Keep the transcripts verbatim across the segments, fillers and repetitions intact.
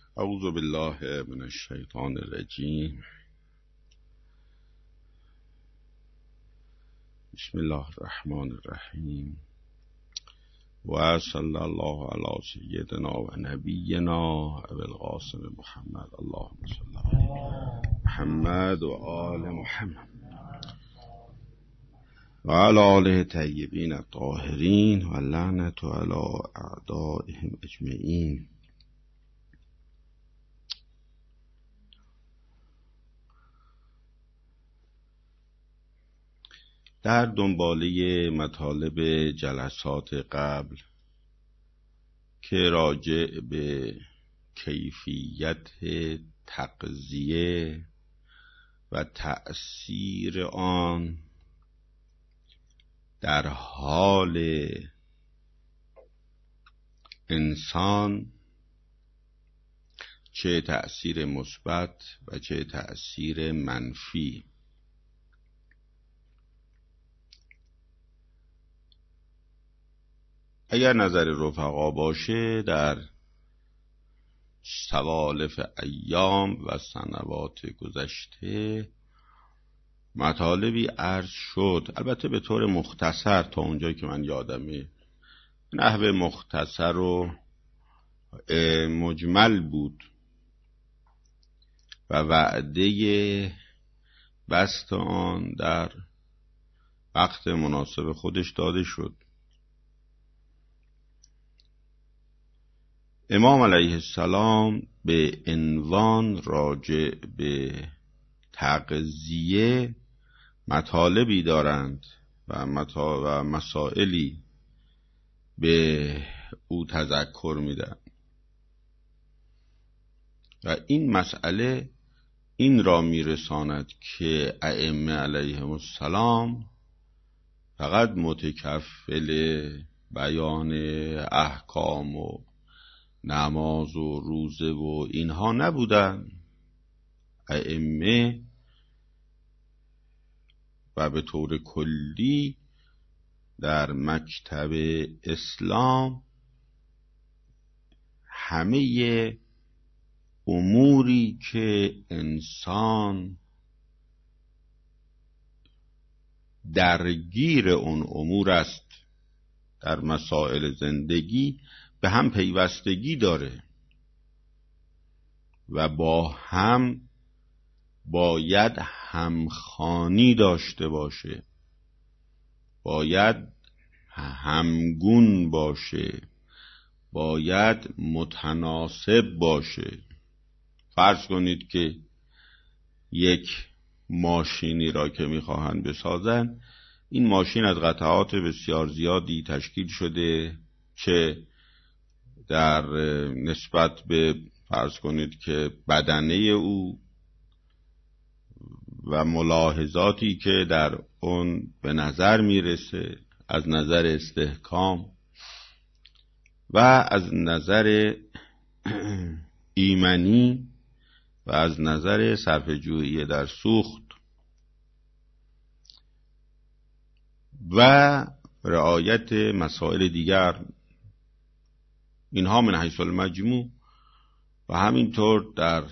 اعوذ بالله من الشیطان الرجیم. بسم الله الرحمن الرحیم و صلی الله علی سیدنا و نبینا ابی القاسم محمد. اللهم صل علی محمد و آل محمد و علی آله طیبین الطاهرین و لعنت علی اعدائهم اجمعین. در دنباله مطالب جلسات قبل که راجع به کیفیت تغذیه و تأثیر آن در حال انسان، چه تأثیر مثبت و چه تأثیر منفی، اگر نظر رفقا باشه در سوالف ایام و سنوات گذشته مطالبی عرض شد، البته به طور مختصر تا اونجایی که من یادمه، نحو مختصر و مجمل بود و وعده بسط آن در وقت مناسب خودش داده شد. امام علیه السلام به عنوان راجع به تغذیه مطالبی دارند و, مطا... و مسائلی به او تذکر میدن و این مسئله این را میرساند که ائمه علیهم السلام فقط متکفل بیان احکام و نماز و روزه و اینها نبودن. ائمه و به طور کلی در مکتب اسلام همه اموری که انسان درگیر اون امور است در مسائل زندگی به هم پیوستگی داره و با هم باید همخوانی داشته باشه، باید همگون باشه، باید متناسب باشه. فرض کنید که یک ماشینی را که میخواهند بسازن، این ماشین از قطعات بسیار زیادی تشکیل شده، چه در نسبت به فرض کنید که بدنه او و ملاحظاتی که در اون به نظر میرسه از نظر استحکام و از نظر ایمنی و از نظر صرفه‌جویی در سوخت و رعایت مسائل دیگر، اینها من حیث المجموع و همینطور در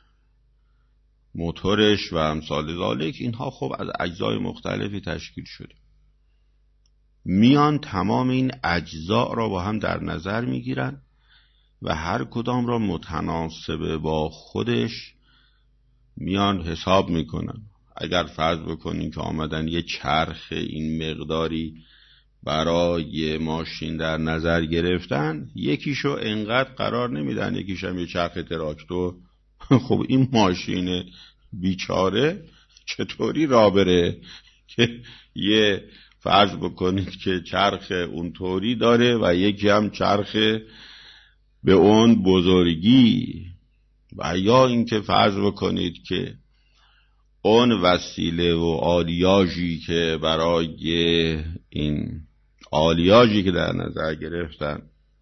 موتورش و امثال ذالک، اینها خب از اجزای مختلفی تشکیل شده. میان تمام این اجزا را با هم در نظر میگیرن و هر کدام را متناسب با خودش میان حساب میکنن. اگر فرض بکنین که آمدن یه چرخ این مقداری برای ماشین در نظر گرفتن، یکیشو انقدر قرار نمیدن، یکیش هم یه چرخ تراکتور. خب این ماشین بیچاره چطوری راه بره که یه فرض بکنید که چرخ اونطوری داره و یکی هم چرخ به اون بزرگی، و یا اینکه فرض بکنید که اون وسیله و آلیاژی که برای این آلیاژی که در نظر گرفتن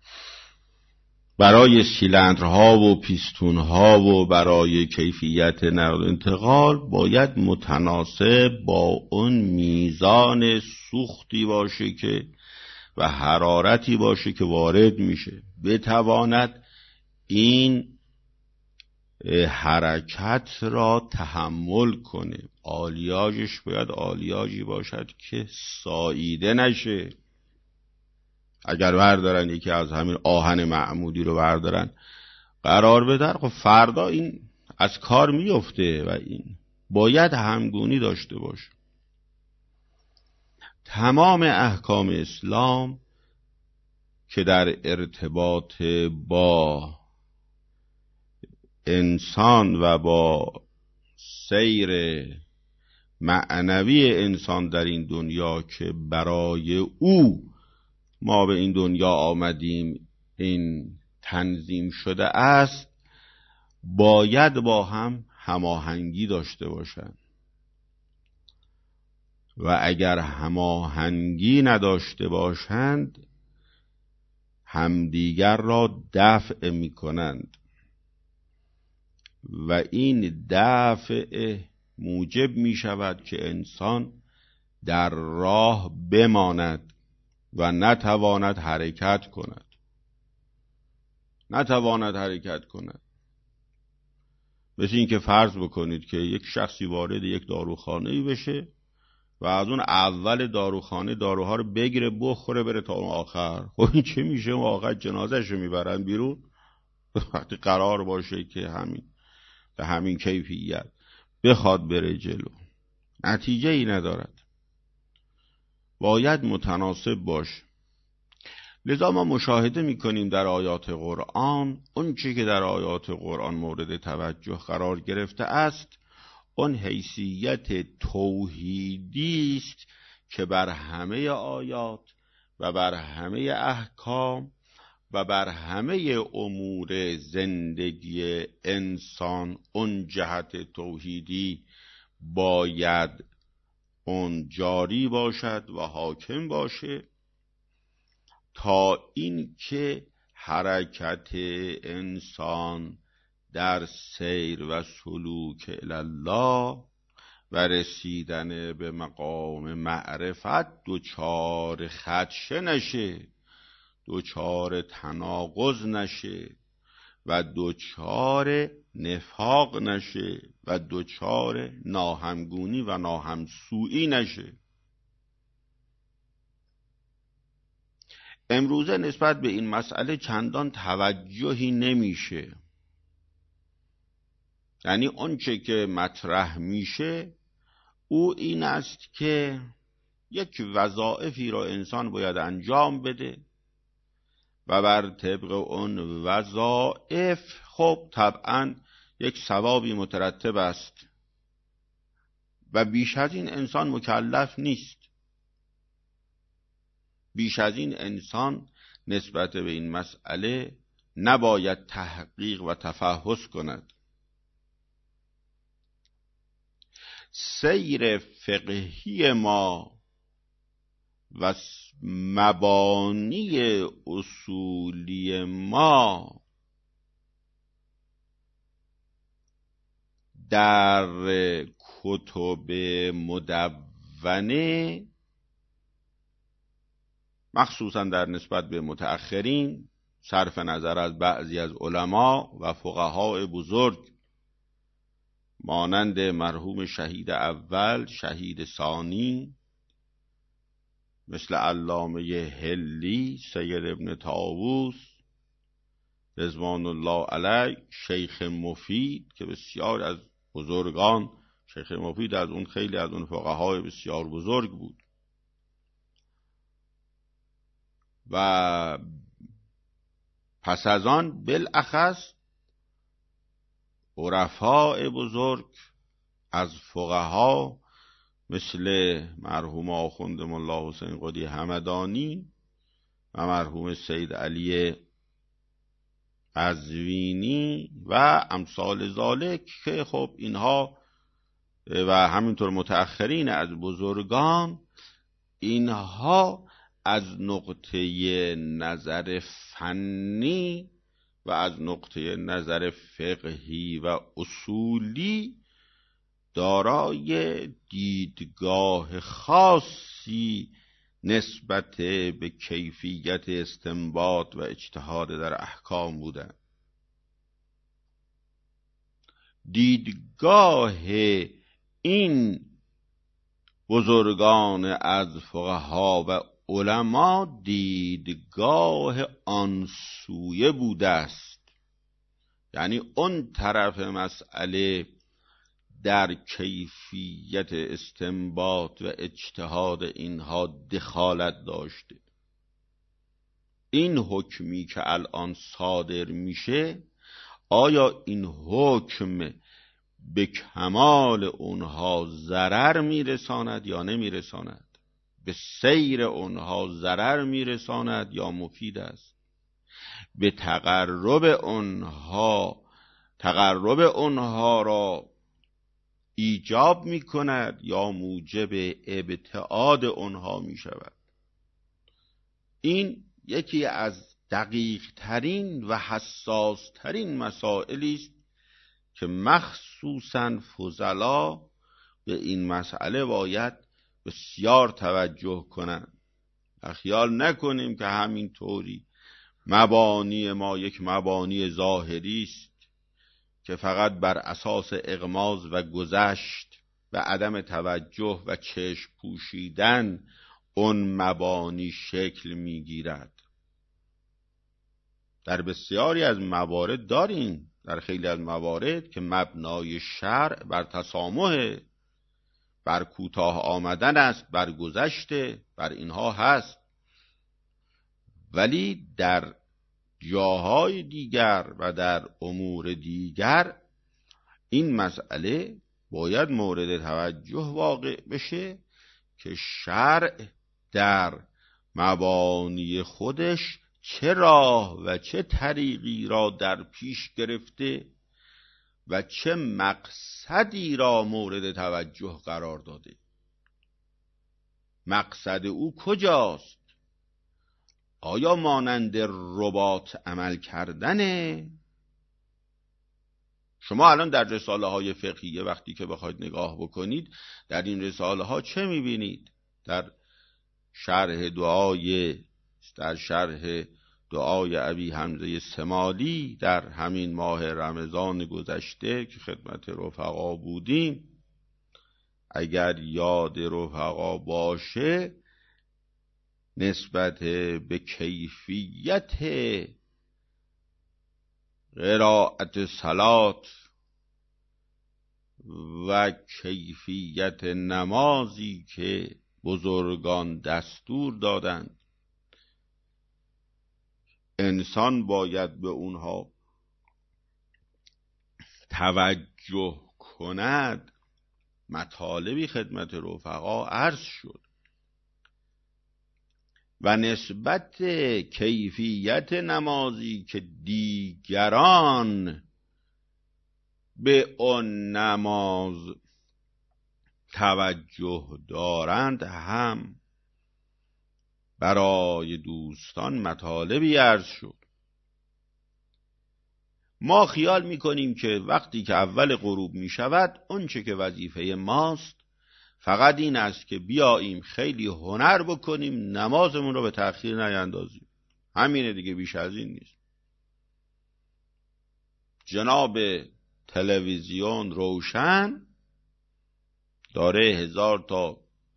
برای سیلندرها و پیستونها و برای کیفیت نقل و انتقال باید متناسب با اون میزان سوختی باشه که و حرارتی باشه که وارد میشه، بتواند این حرکت را تحمل کنه. آلیاژش باید آلیاژی باشد که ساییده نشه. اگر بردارن یکی از همین آهن معمولی رو بردارن قرار بدن، خب فردا این از کار میفته و این باید همگونی داشته باشه. تمام احکام اسلام که در ارتباط با انسان و با سیر معنوی انسان در این دنیا که برای او ما به این دنیا آمدیم این تنظیم شده است، باید با هم هماهنگی داشته باشند و اگر هماهنگی نداشته باشند همدیگر را دفع می کنند و این دفع موجب می شود که انسان در راه بماند و نتواند حرکت کند نتواند حرکت کند مثل این که فرض بکنید که یک شخصی وارد یک داروخانه‌ای بشه و از اون اول داروخانه داروها رو بگیره بخوره بره تا اون آخر. خب این چه میشه؟ اون آخر جنازه‌ش رو میبرن بیرون. وقتی قرار باشه که همین به همین کیفیت بخواد بره جلو نتیجه ای ندارد، باید متناسب باشه. لذا ما مشاهده میکنیم در آیات قرآن اون چی که در آیات قرآن مورد توجه قرار گرفته است اون حیثیت توحیدی است که بر همه آیات و بر همه احکام و بر همه امور زندگی انسان اون جهت توحیدی باید اون جاری باشد و حاکم باشه تا این که حرکت انسان در سیر و سلوک الله و رسیدن به مقام معرفت دوچار خدشه نشه، دوچار تناقض نشه و دوچار نفاق نشه و دوچار ناهمگونی و ناهمسویی نشه. امروزه نسبت به این مسئله چندان توجهی نمیشه. یعنی آنچه که مطرح میشه او این است که یک وظایفی را انسان باید انجام بده و بر طبق اون وظایف خب طبعا یک ثوابی مترتب است و بیش از این انسان مکلف نیست. بیش از این انسان نسبت به این مسئله نباید تحقیق و تفحص کند. سیر فقهی ما و مبانی اصولی ما در کتب مدونه مخصوصا در نسبت به متأخرین صرف نظر از بعضی از علما و فقهای بزرگ مانند مرحوم شهید اول، شهید ثانی، مثل علامه هلی، سید ابن طاووس رضوان الله علیه، شیخ مفید که بسیار از بزرگان، شیخ مفید از اون خیلی از اون فقهای بسیار بزرگ بود و پس از آن بالاخص عرفاء بزرگ از فقها مثل مرحوم آخوند ملا حسین قدی همدانی و مرحوم سید علی قزوینی و امثال ذالک که خب اینها و همینطور متأخرین از بزرگان، اینها از نقطه نظر فنی و از نقطه نظر فقهی و اصولی دارای دیدگاه خاصی نسبت به کیفیت استنباط و اجتهاد در احکام بودند. دیدگاه این بزرگان از فقها و علما دیدگاه آنسویه بوده است. یعنی اون طرف مسئله در کیفیت استنباط و اجتهاد اینها دخالت داشته. این حکمی که الان صادر میشه، آیا این حکم به کمال اونها ضرر میرساند یا نمیرساند؟ به سیر اونها ضرر میرساند یا مفید است؟ به تقرب اونها تقرب اونها را ایجاب میکند یا موجب ابتعاد اونها میشود؟ این یکی از دقیق ترین و حساس ترین مسائلی است که مخصوصاً فضلا به این مسئله باید بسیار توجه کنند و خیال نکنیم که همین طوری مبانی ما یک مبانی ظاهری است که فقط بر اساس اغماض و گذشت و عدم توجه و چشم پوشیدن اون مبانی شکل میگیرد. در بسیاری از موارد داریم، در خیلی از موارد که مبنای شرع بر تسامح، بر کوتاه آمدن است، بر گذشته، بر اینها هست. ولی در جاهای دیگر و در امور دیگر این مسئله باید مورد توجه واقع بشه که شرع در مبانی خودش چه راه و چه طریقی را در پیش گرفته و چه مقصدی را مورد توجه قرار داده. مقصد او کجاست؟ آیا مانند ربات عمل کردنه؟ شما الان در رساله های فقهیه وقتی که بخواید نگاه بکنید، در این رساله ها چه میبینید؟ در شرح دعای در شرح دعای ابی حمزه سمالی در همین ماه رمضان گذشته که خدمت رفقا بودیم، اگر یاد رفقا باشه، نسبت به کیفیت قرائت صلات و کیفیت نمازی که بزرگان دستور دادند انسان باید به اونها توجه کند، مطالبی خدمت رفقا عرض شد و نسبت کیفیت نمازی که دیگران به آن نماز توجه دارند هم برای دوستان مطالبی عرض شد. ما خیال میکنیم که وقتی که اول غروب میشود اون چه که وظیفه ماست فقط این است که بیاییم خیلی هنر بکنیم، نمازمون رو به تأخیر نیندازیم. همینه دیگه، بیش از این نیست. جناب تلویزیون روشن داره هزار تا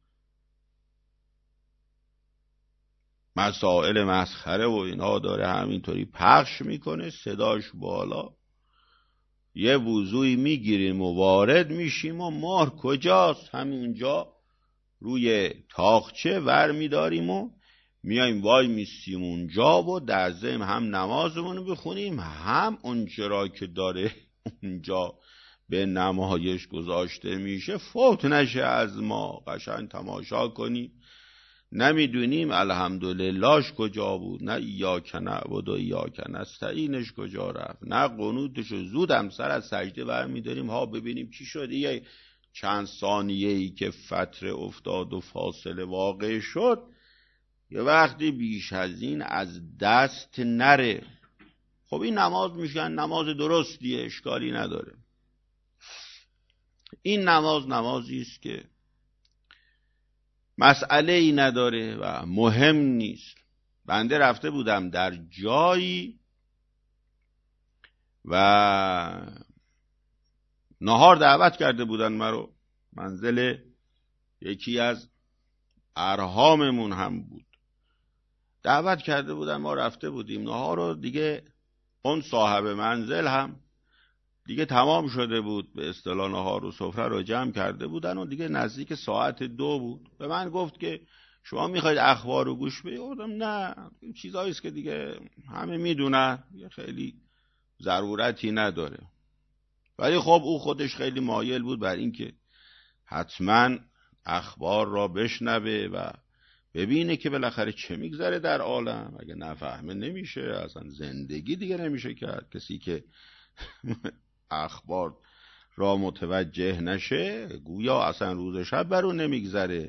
مسائل مسخره و اینا داره همینطوری پخش میکنه، صداش بالا، یه وضوعی میگیریم و وارد میشیم و مار کجاست؟ همونجا روی تاقچه ور میداریم و میایم وای میسیم اونجا و در ضمن هم نمازمون بخونیم، هم اون چرا که داره اونجا به نمایش گذاشته میشه فوت نشه از ما، قشنگ تماشا کنیم. نمیدونیم الحمدللهش کجا بود، نه ایاک نعبد و ایاک نستعینش کجا رفت، نه قنوتشو زودم سر از سجده برمیداریم ها ببینیم چی شد. یه چند ثانیه ای که فتره افتاد و فاصله واقع شد، یه وقتی بیش از این از دست نره. خب این نماز میشن نماز درستیه، اشکالی نداره. این نماز نمازی است که مسئله ای نداره و مهم نیست. بنده رفته بودم در جایی و نهار دعوت کرده بودن مرا، منزل یکی از ارحاممون هم بود، دعوت کرده بودن، ما رفته بودیم نهار رو. دیگه اون صاحب منزل هم دیگه تمام شده بود، به اصطلاح نهار و سفره رو جمع کرده بودن و دیگه نزدیک ساعت دو بود. به من گفت که شما میخواید اخبار رو گوش بدید؟ گفتم نه، این چیزایی است که دیگه همه میدونن، خیلی ضرورتی نداره. ولی خب او خودش خیلی مایل بود بر این که حتما اخبار را بشنوه و ببینه که بالاخره چه میگذره در عالم. اگه نفهمه نمیشه، اصلا زندگی دیگه نمیشه کرد. کسی که اخبار را متوجه نشه گویا اصلا روز شب بر اون نمیگذره.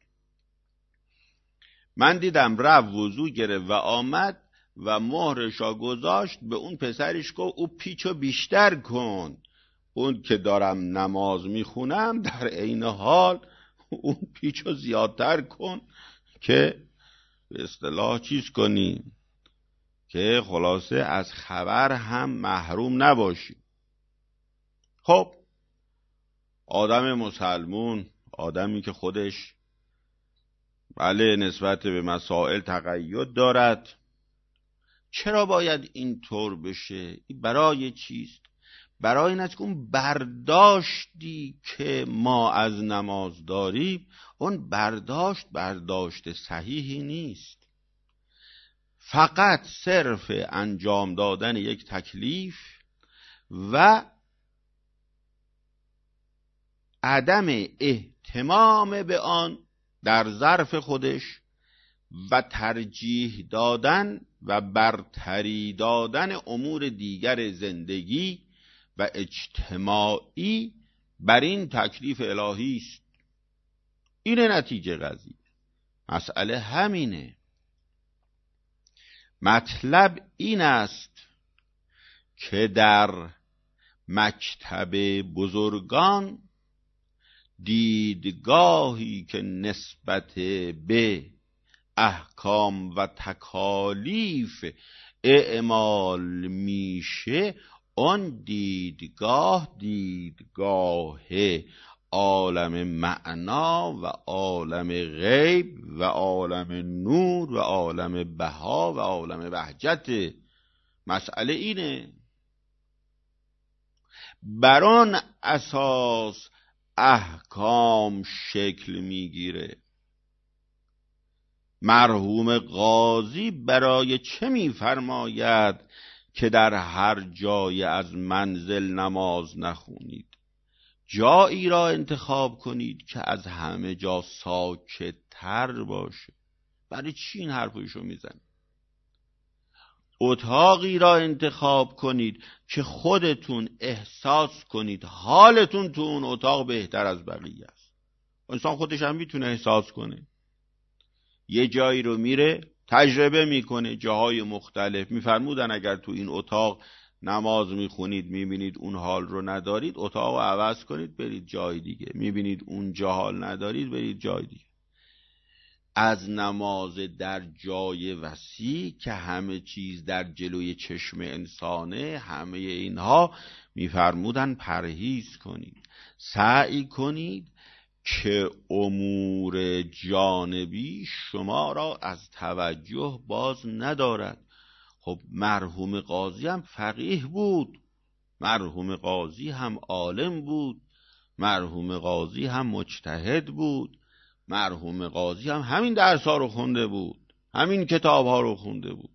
من دیدم رفت وضو گرفت و آمد و مهرش را گذاشت به اون پسرش گفت او پیچو بیشتر کن، اون که دارم نماز میخونم در عین حال اون پیچو زیادتر کن که به اصطلاح چیز کنیم که خلاصه از خبر هم محروم نباشی. خب آدم مسلمون، آدمی که خودش بله نسبت به مسائل تقید دارد، چرا باید اینطور بشه؟ برای چیست؟ برای این است که اون برداشتی که ما از نماز داریم، اون برداشت برداشت صحیحی نیست. فقط صرف انجام دادن یک تکلیف و عدم اهتمام به آن در ظرف خودش و ترجیح دادن و برتری دادن امور دیگر زندگی و اجتماعی بر این تکلیف الهی است. اینه نتیجه قضیه. مسئله همینه. مطلب این است که در مکتب بزرگان دیدگاهی که نسبت به احکام و تکالیف اعمال میشه، آن دیدگاه دیدگاه عالم معنا و عالم غیب و عالم نور و عالم بها و عالم وحجت. مسئله اینه. بر آن اساس احکام شکل میگیره. مرحوم قاضی برای چه میفرماید که در هر جای از منزل نماز نخونید؟ جایی را انتخاب کنید که از همه جا ساکت تر باشه. برای چی این حرفشو میزنید؟ اتاقی را انتخاب کنید که خودتون احساس کنید حالتون تو اون اتاق بهتر از بقیه است. انسان خودش هم میتونه احساس کنه. یه جایی رو میره تجربه میکنه، جاهای مختلف. میفرمودن اگر تو این اتاق نماز میخونید میبینید اون حال رو ندارید، اتاق رو عوض کنید برید جای دیگه. میبینید اون جا حال ندارید برید جای دیگه. از نماز در جای وسیع که همه چیز در جلوی چشم انسانه، همه اینها میفرمودن پرهیز کنید. سعی کنید که امور جانبی شما را از توجه باز ندارد. خب مرحوم قاضی هم فقیه بود، مرحوم قاضی هم عالم بود، مرحوم قاضی هم مجتهد بود، مرحوم قاضی هم همین درس ها رو خونده بود، همین کتاب ها رو خونده بود.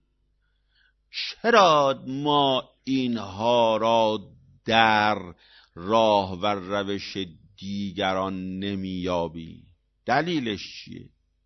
چرا ما اینها را در راه و روش دیگران نمیابیم؟ دلیلش چیه؟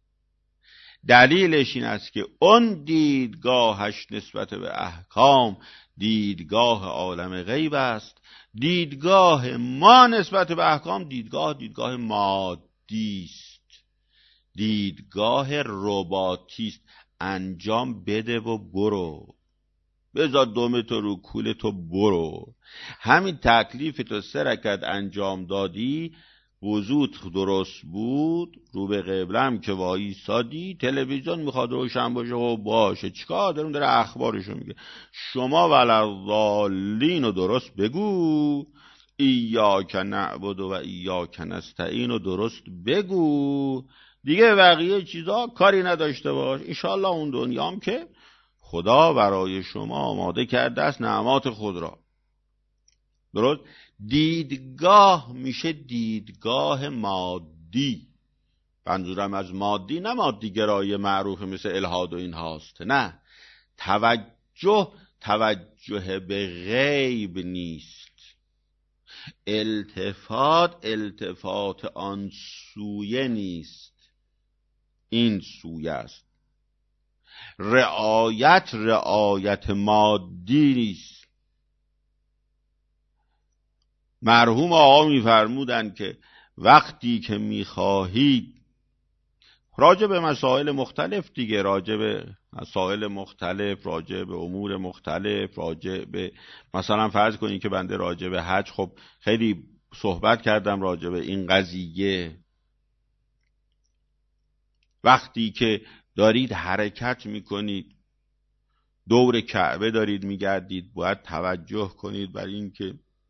دلیلش این است که اون دیدگاهش نسبت به احکام دیدگاه عالم غیب است. دیدگاه ما نسبت به احکام دیدگاه دیدگاه مادی است، دیدگاه رباطی است. انجام بده و برو، بذار دومتو رو کولتو برو. همین تکلیف تو سه رکعت انجام دادی، وضوت درست بود، رو به قبلم که وایسادی، تلویزیون میخواد روشن باشه و باشه، چیکار داریم؟ داره اخبارشو میگه. شما ولضالین رو درست بگو، ایاک نعبد و ایاک نستعین و درست بگو، دیگه بقیه چیزا کاری نداشته باش. انشالله اون دنیام که خدا برای شما آماده کرده است نعمات خود را. درست؟ دیدگاه میشه دیدگاه مادی. منظورم از مادی نه مادی گرایی معروف مثل الحاد و این هاست، نه، توجه توجه به غیب نیست، التفات التفات آن سویه نیست، این سویه است. رعایت رعایت مادی نیست. مرحوم آقا میفرمودن که وقتی که میخواهید راجع به مسائل مختلف دیگه، راجع به مسائل مختلف، راجع به امور مختلف، راجع به مثلا فرض کنید که بنده راجع به حج خب خیلی صحبت کردم راجع به این قضیه. وقتی که دارید حرکت میکنید دور کعبه دارید میگردید، باید توجه کنید بر این که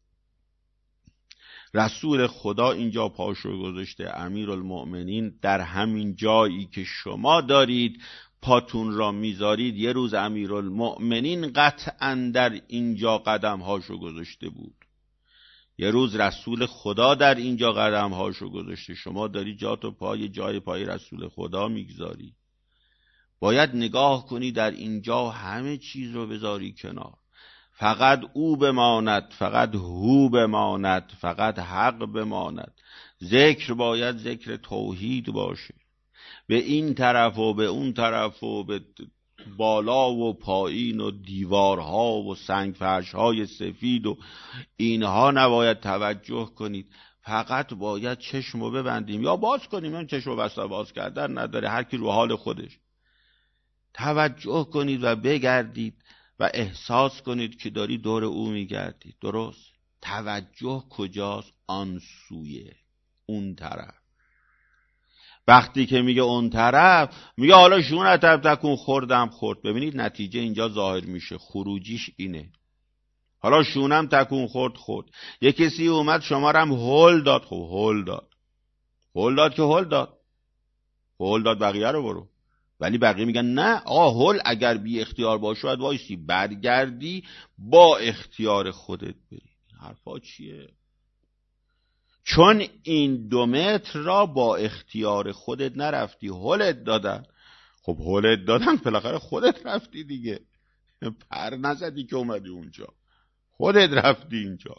رسول خدا اینجا پاشو گذاشته، امیرالمؤمنین در همین جایی که شما دارید پاتون را میذارید یه روز امیرالمؤمنین قطعا در اینجا قدم هاشو گذاشته بود، یه روز رسول خدا در اینجا قدم هاشو گذاشته، شما داری جاتو پای جای پای رسول خدا میگذاری. باید نگاه کنی در اینجا همه چیز رو بذاری کنار، فقط او بماند، فقط هو بماند، فقط حق بماند. ذکر باید ذکر توحید باشه، به این طرف و به اون طرف و به بالا و پایین و دیوارها و سنگ فرشهای سفید و اینها نباید توجه کنید، فقط باید چشمو ببندیم یا باز کنیم. این چشمو بسته باز کردن نداره، هر کی رو حال خودش. توجه کنید و بگردید و احساس کنید که داری دور او میگردید. درست؟ توجه کجاست؟ آن سویه، اون طرف. وقتی که میگه اون طرف، میگه حالا شون طرف تکون خوردم خورد. ببینید نتیجه اینجا ظاهر میشه، خروجیش اینه. حالا شونم تکون خورد خورد. یه کسی اومد شما رو هم هول داد، خب هول داد هول داد که هول داد هول داد بقیه رو برو. ولی بقیه میگن نه آه هول اگر بی اختیار باشه باید وایسی برگردی با اختیار خودت بری. این حرفا چیه؟ چون این دو متر را با اختیار خودت نرفتی، هولت دادن. خب هولت دادن بالاخره خودت رفتی دیگه، پر نزدی که اومدی اونجا، خودت رفتی اینجا.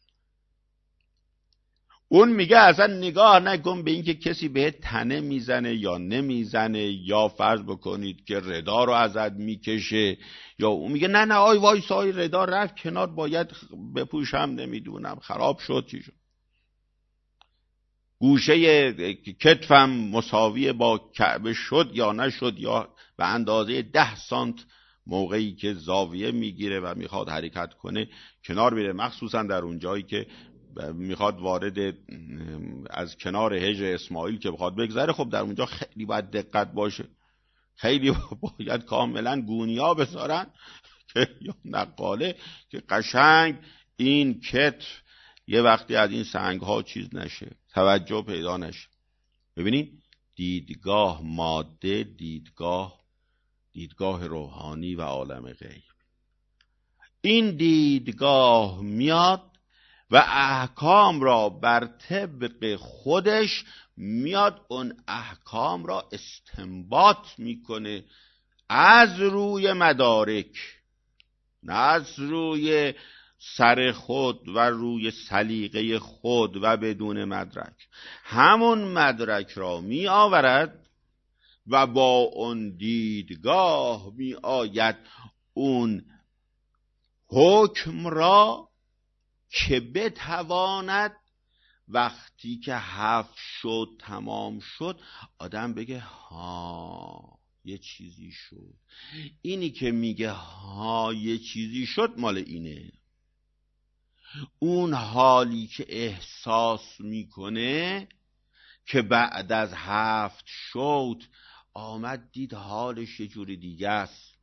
اون میگه اصلا نگاه نکن به این که کسی بهت تنه میزنه یا نمیزنه، یا فرض بکنید که ردا رو ازت میکشه، یا اون میگه نه نه آی وای سای ردا رفت کنار باید بپوشم، نمیدونم خراب شد چی شد، گوشه کتفم مساوی با کعبه شد یا نشد، یا به اندازه ده سانت موقعی که زاویه میگیره و میخواد حرکت کنه کنار میره، مخصوصا در اون جایی که میخواد وارد از کنار هجر اسماعیل که بخواد بگذره. خب در اونجا خیلی باید دقت باشه، خیلی باید کاملا گونیا بذارن که یا نقاله که قشنگ این کتف یه وقتی از این سنگ ها چیز نشه، توجه پیدا نشه. ببینید دیدگاه ماده، دیدگاه دیدگاه روحانی و عالم غیب. این دیدگاه میاد و احکام را بر طبق خودش میاد اون احکام را استنباط میکنه از روی مدارک، نه از روی سر خود و روی سلیقه خود و بدون مدرک. همون مدرک را می آورد و با اون دیدگاه می آید اون حکم را که بتواند وقتی که هفت شد تمام شد آدم بگه ها یه چیزی شد. اینی که میگه ها یه چیزی شد مال اینه. اون حالی که احساس میکنه که بعد از هفت شد آمد دید حالش یه جور دیگه است،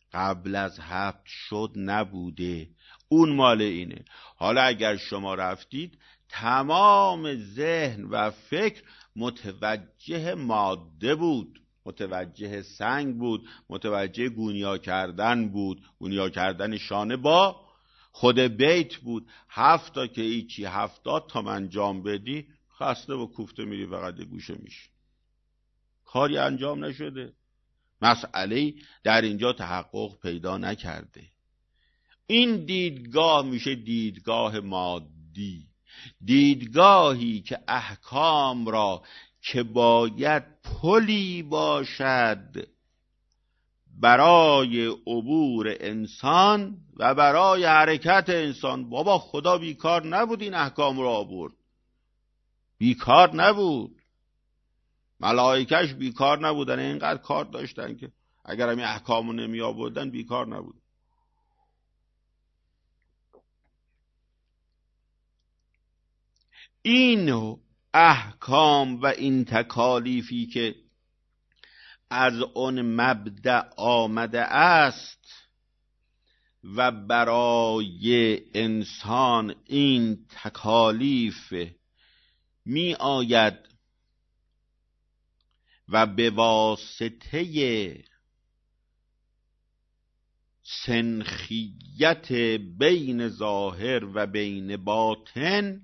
قبل از هفت شد نبوده، اون مال اینه. حالا اگر شما رفتید تمام ذهن و فکر متوجه ماده بود، متوجه سنگ بود، متوجه گونیا کردن بود، گونیا کردن شانه با خود بیت بود. هفتا که ایچی هفتاد تا انجام بدی خسته و کوفته میری فقط گوشه میشی، کاری انجام نشده، مسئله در اینجا تحقق پیدا نکرده. این دیدگاه میشه دیدگاه مادی، دیدگاهی که احکام را که باید پلی باشد برای عبور انسان و برای حرکت انسان. بابا خدا بیکار نبود این احکام را آورد، بیکار نبود، ملائکش بیکار نبودن، اینقدر کار داشتن که اگر همین احکامو نمی آوردن بیکار نبود. این احکام و این تکالیفی که از اون مبدأ آمده است و برای انسان این تکالیف می آید و به واسطه سنخیت بین ظاهر و بین باطن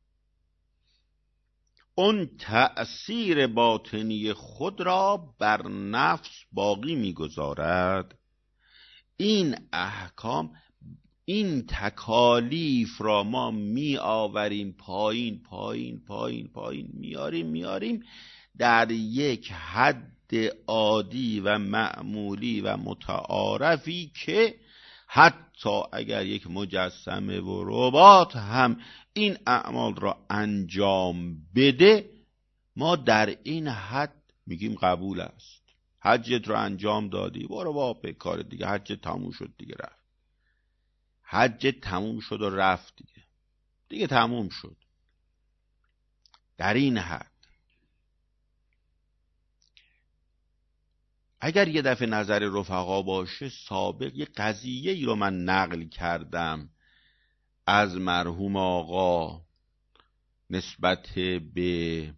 اون تأثیر باطنی خود را بر نفس باقی می‌گذارد. این احکام، این تکالیف را ما می آوریم پایین پایین پایین پایین میاریم میاریم در یک حد عادی و معمولی و متعارفی که حتی اگر یک مجسمه و ربات هم این اعمال را انجام بده ما در این حد میگیم قبول است. حجت رو انجام دادی، برو با به کار دیگه، حجت تموم شد دیگه رفت، حجت تموم شد و رفت دیگه دیگه تموم شد. در این حد اگر یه دفعه نظر رفقا باشه، سابق یه قضیه ای رو من نقل کردم از مرحوم آقا نسبت به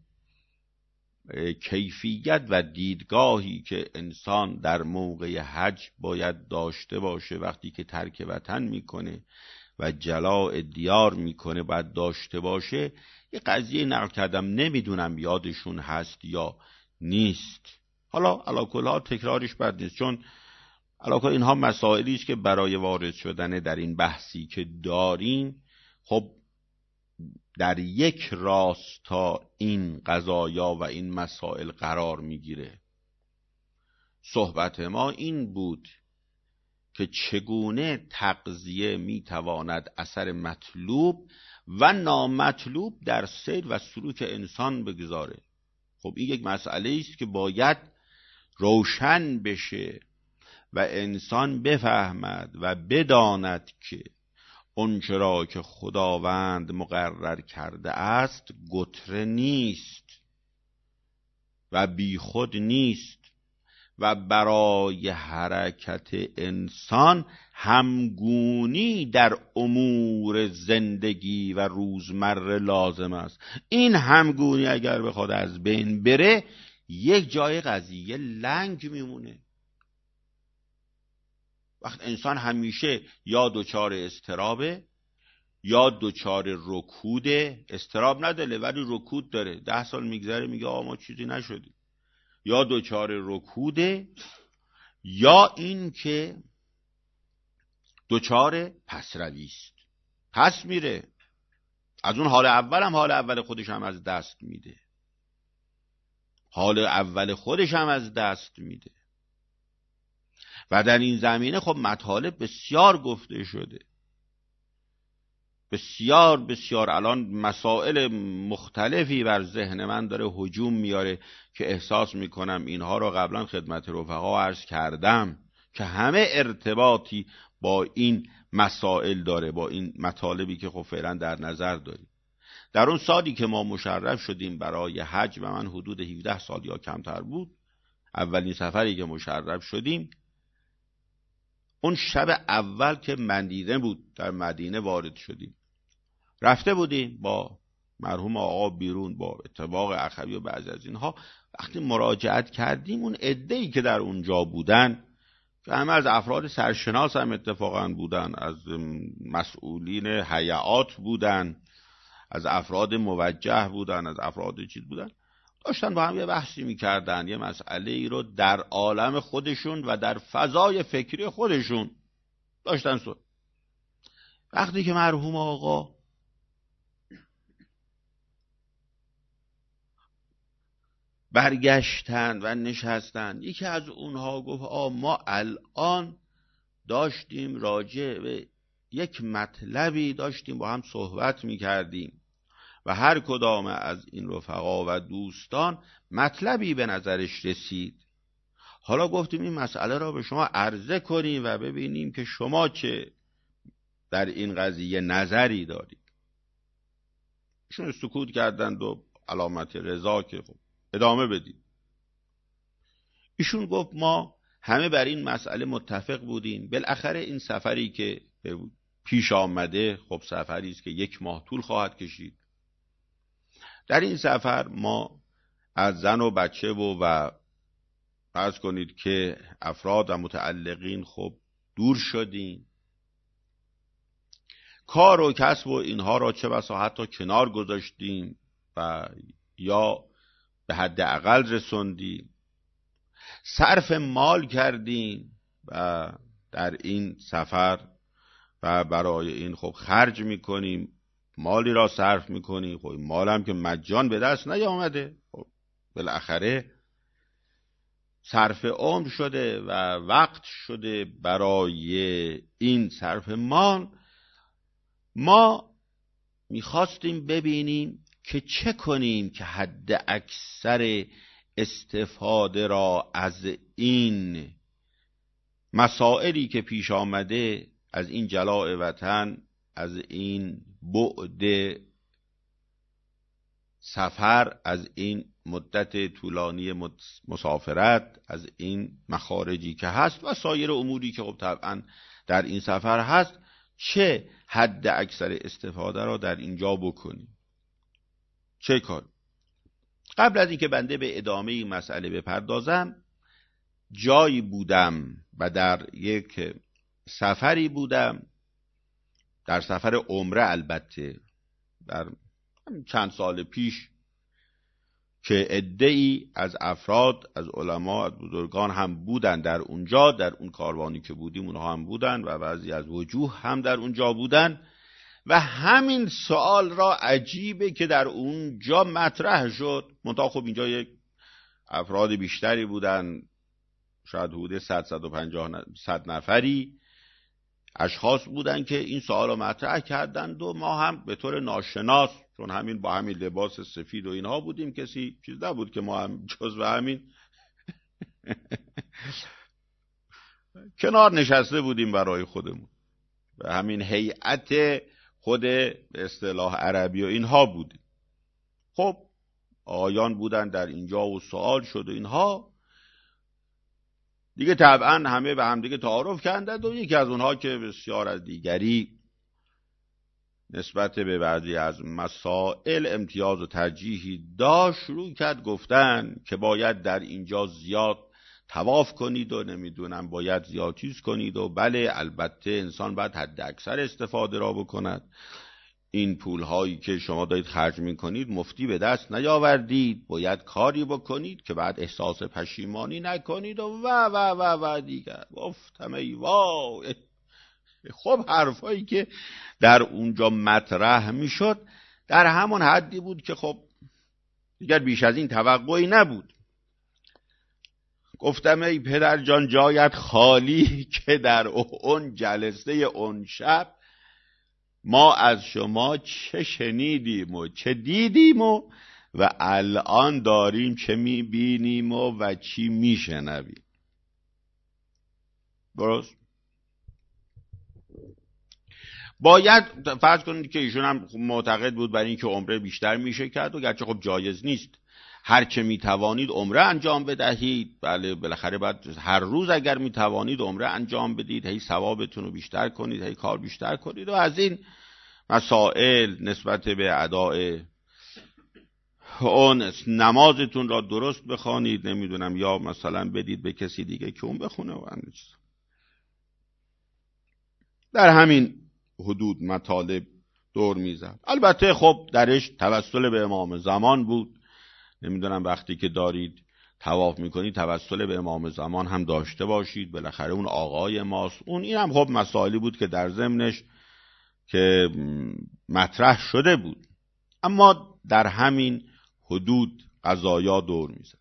کیفیت و دیدگاهی که انسان در موقع حج باید داشته باشه وقتی که ترک وطن میکنه و جلاء دیار میکنه باید داشته باشه. یه قضیه نقل کردم، نمیدونم یادشون هست یا نیست. حالا علاکل ها تکرارش بد نیست، چون علاکل اینها مسائلی است که برای وارد شدن در این بحثی که داریم خب در یک راستا این قضایا و این مسائل قرار میگیره. صحبت ما این بود که چگونه تغذیه میتواند اثر مطلوب و نامطلوب در سیر و سلوک انسان بگذاره. خب این یک مسئله است که باید روشن بشه و انسان بفهمد و بداند که اون چرا که خداوند مقرر کرده است گتره نیست و بیخود نیست و برای حرکت انسان همگونی در امور زندگی و روزمره لازم است. این همگونی اگر بخواد از بین بره یک جای قضیه لنگ میمونه. وقت انسان همیشه یا دوچار استرابه یا دوچار رکوده، استراب نداره ولی رکود داره، ده سال میگذره میگه آقا ما چیزی نشدی، یا دوچار رکوده یا این که دوچار پسروی است، پس میره از اون حال اول هم حال اول خودش هم از دست میده، حال اول خودش هم از دست میده. و در این زمینه خب مطالب بسیار گفته شده، بسیار بسیار. الان مسائل مختلفی بر ذهن من داره هجوم میاره که احساس میکنم اینها رو قبلا خدمت رفقا عرض کردم که همه ارتباطی با این مسائل داره، با این مطالبی که خب فعلا در نظر داریم. در اون سالی که ما مشرف شدیم برای حج و من حدود هفده سال یا کمتر بود، اولین سفری که مشرف شدیم اون شب اول که مدینه بود، در مدینه وارد شدیم، رفته بودیم با مرحوم آقا بیرون با اتفاق اخوی و بعضی از اینها. وقتی مراجعت کردیم اون عده‌ای که در اونجا بودن که همه از افراد سرشناس هم اتفاقا بودن، از مسئولین هیئات بودن، از افراد موجه بودن، از افراد چیز بودن، داشتن با هم یه بحثی میکردن، یه مسئله ای رو در عالم خودشون و در فضای فکری خودشون داشتن سو. وقتی که مرحوم آقا برگشتن و نشستن، یکی از اونها گفت آ ما الان داشتیم راجع به یک مطلبی داشتیم با هم صحبت میکردیم و هر کدام از این رفقا و دوستان مطلبی به نظرش رسید. حالا گفتیم این مسئله را به شما عرضه کنیم و ببینیم که شما چه در این قضیه نظری دارید. ایشون سکوت کردند و علامت رضا که خب ادامه بدید. ایشون گفت ما همه بر این مسئله متفق بودیم، بالاخره این سفری که پیش آمده خب سفری است که یک ماه طول خواهد کشید. در این سفر ما از زن و بچه و و فرض کنید که افراد و متعلقین خب دور شدیم، کار و کسب و اینها را چه بسا حتی کنار گذاشتیم و یا به حد اقل رسوندیم، صرف مال کردیم و در این سفر و برای این خب خرج میکنیم، مالی را صرف میکنیم. خب مال هم که مجان به دست نیامده، خب بالاخره صرف عمر شده و وقت شده برای این صرف مال. ما میخواستیم ببینیم که چه کنیم که حد اکثر استفاده را از این مسائلی که پیش آمده، از این جلاء وطن، از این بعد سفر، از این مدت طولانی مسافرت، از این مخارجی که هست و سایر اموری که خب طبعا در این سفر هست، چه حد اکثر استفاده را در اینجا بکنیم، چه کار. قبل از اینکه بنده به ادامه این مسئله بپردازم، جایی بودم و در یک سفری بودم، در سفر عمره البته، در چند سال پیش، که عده‌ای از افراد، از علما، از بزرگان هم بودن در اونجا، در اون کاروانی که بودیم اونها هم بودن و بعضی از وجوه هم در اونجا بودن و همین سوال را عجیبه که در اونجا مطرح شد. منتها خب اینجا یک افراد بیشتری بودن، شاید حدود صد صد و پنجاه صد نفری اشخاص بودن که این سوال را مطرح کردند و ما هم به طور ناشناس، چون همین با همین لباس سفید و اینها بودیم، کسی چیز نبود که ما هم جز و همین کنار نشسته بودیم برای خودمون، و همین هیئت خود به اصطلاح عربی و اینها بودیم. خب آقایان بودن در اینجا و سوال شد و اینها دیگه طبعا همه به هم دیگه تعارف کردند و یکی از اونها که بسیار از دیگری نسبت به بعضی از مسائل امتیاز و ترجیحی داشت، شروع کرد گفتن که باید در اینجا زیاد طواف کنید و نمیدونم باید زیاد چیز کنید و بله البته انسان باید حد اکثر استفاده را بکند، این پول هایی که شما دارید خرج میکنید مفتی به دست نیاوردید، باید کاری بکنید که بعد احساس پشیمانی نکنید و و و و و دیگر. گفتم ای وای. خب حرفایی که در اونجا مطرح میشد در همون حدی بود که خب دیگر بیش از این توقعی نبود. گفتم ای پدر جان جایت خالی که در اون جلسه اون شب ما از شما چه شنیدیم و چه دیدیم و و الان داریم چه میبینیم و و چی میشنویم. درست؟ باید فرض کنید که ایشون هم معتقد بود برای اینکه عمره بیشتر میشه کرد و گرچه خب جایز نیست، هر چه میتوانید عمره انجام بدهید. بله بالاخره باید هر روز اگر میتوانید عمره انجام بدید، هی ثوابتون رو بیشتر کنید، هی کار بیشتر کنید و از این مسائل نسبت به اداء اون نمازتون را درست بخوانید، نمیدونم یا مثلا بدید به کسی دیگه که اون بخونه و در همین حدود مطالب دور میزد. البته خب درش توسل به امام زمان بود. نمیدونم وقتی که دارید طواف میکنید توسل به امام زمان هم داشته باشید، بالاخره اون آقای ماست. اون این هم خب مسائلی بود که در ضمنش که مطرح شده بود، اما در همین حدود قضایا دور میزد.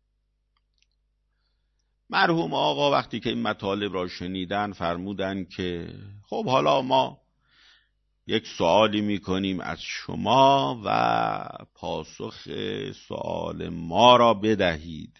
مرحوم آقا وقتی که این مطالب را شنیدن فرمودن که خب حالا ما یک سوالی میکنیم از شما و پاسخ سوال ما را بدهید.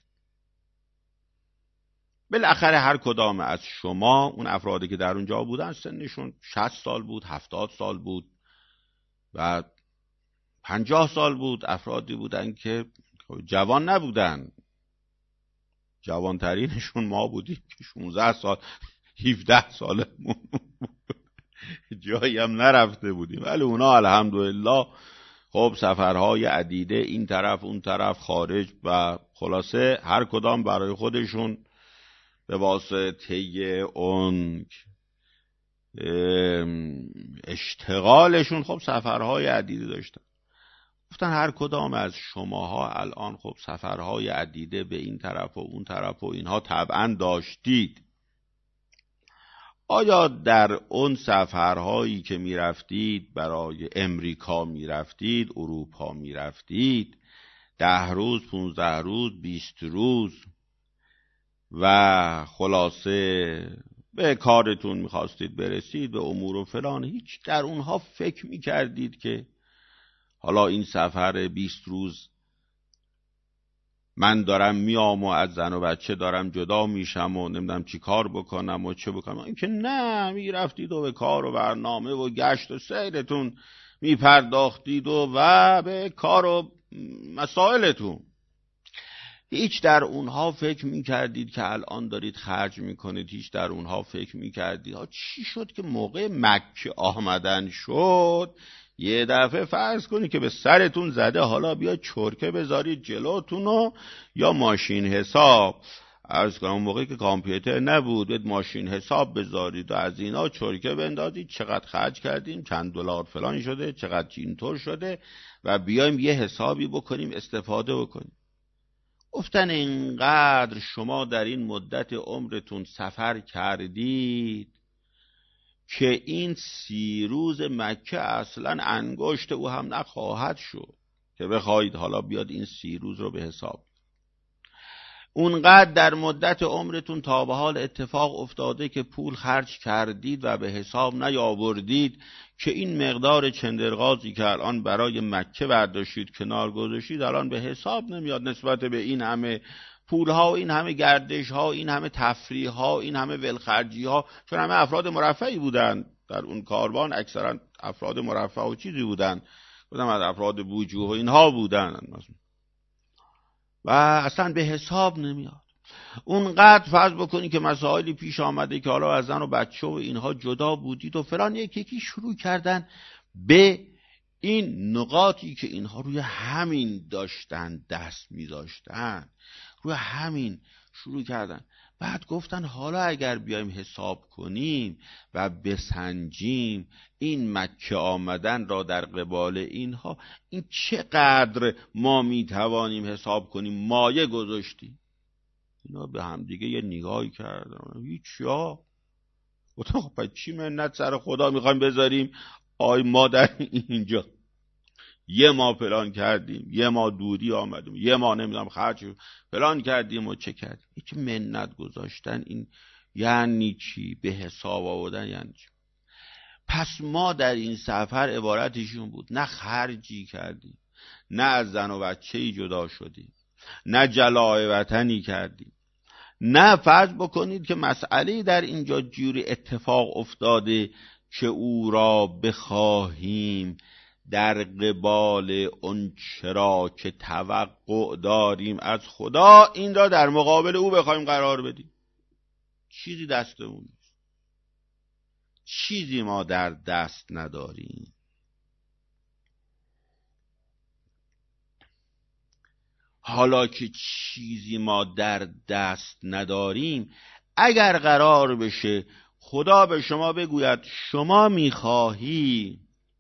بالاخره هر کدام از شما، اون افرادی که در اونجا بودن سنشون شصت سال بود، هفتاد سال بود و پنجاه سال بود. افرادی بودن که جوان نبودن، جوانترینشون ما بودیم که شانزده سال هفده سالمون جایی هم نرفته بودیم، ولی اونا الحمدلله خب سفرهای عدیده این طرف اون طرف خارج و خلاصه هر کدام برای خودشون به واسطه اون اشتغالشون خب سفرهای عدیده داشتن. گفتن هر کدام از شماها الان خب سفرهای عدیده به این طرف و اون طرف و اینها طبعا داشتید. آیا در اون سفرهایی که می رفتید، برای امریکا می رفتید، اروپا می رفتید، ده روز، پونزده روز، بیست روز و خلاصه به کارتون می خواستید برسید، به امور و فلان، هیچ در اونها فکر می کردید که حالا این سفر بیست روز من دارم میام و از زن و بچه دارم جدا میشم و نمیدونم چی کار بکنم و چه بکنم؟ این که نه، میرفتید و به کار و برنامه و گشت و سیرتون میپرداختید و, و به کار و مسائلتون. هیچ در اونها فکر میکردید که الان دارید خرج میکنید، هیچ در اونها فکر میکردید ها چی شد که موقع مکه آمدن شد یه دفعه فرض کنی که به سرتون زده حالا بیا چرکه بذارید جلوتونو یا ماشین حساب، عرض کنم اون موقعی که کامپیوتر نبود باید ماشین حساب بذارید و از اینا چرکه بندازید چقدر خرج کردیم، چند دلار فلان شده، چقدر اینطور شده و بیایم یه حسابی بکنیم استفاده بکنیم. گفتن اینقدر شما در این مدت عمرتون سفر کردید که این سی روز مکه اصلا انگشت او هم نخواهد شد که بخواید حالا بیاد این سی روز رو به حساب. اونقدر در مدت عمرتون تا به حال اتفاق افتاده که پول خرج کردید و به حساب نیاوردید که این مقدار چندرغازی که الان برای مکه برداشتید کنار گذاشتید الان به حساب نمیاد نسبت به این همه پول ها و این همه گردش ها، این همه تفریح ها، این همه ولخرجی ها، چون همه افراد مرفهی بودن در اون کاروان، اکثرا افراد مرفه و چیزی بودن، بودن از افراد بوجوه و اینها بودن و اصلا به حساب نمیاد. اونقدر فرض بکنی که مسائلی پیش آمده که حالا از زن و بچه و اینها جدا بودید و فلان، یکی یکی شروع کردن به این نقاطی که اینها روی همین داشتن دست میذاشتن، روی همین شروع کردن. بعد گفتن حالا اگر بیایم حساب کنیم و بسنجیم این مکه آمدن را در قبال اینها، این چقدر ما میتوانیم حساب کنیم مایه گذاشتیم. اینا به هم دیگه یه نگاهی کردن، هیچ یا گفتن خب چی منت سر خدا میخوایم بذاریم؟ آی ما در اینجا یه ما پلان کردیم، یه ما دوری آمدیم، یه ما نمیدونم خرج پلان کردیم و چه کردیم. هیچ منت گذاشتن این یعنی چی؟ به حساب آوردن یعنی چی؟ پس ما در این سفر عبارتشون بود نه خرجی کردیم، نه از زن و بچه‌ای جدا شدیم، نه جلای وطنی کردیم، نه فرض بکنید که مسئله در اینجا جوری اتفاق افتاده که او را بخواهیم در قبال اون چرا که توقع داریم از خدا این را در مقابل او بخوایم قرار بدیم. چیزی دستمون نیست، چیزی ما در دست نداریم. حالا که چیزی ما در دست نداریم، اگر قرار بشه خدا به شما بگوید شما میخواهی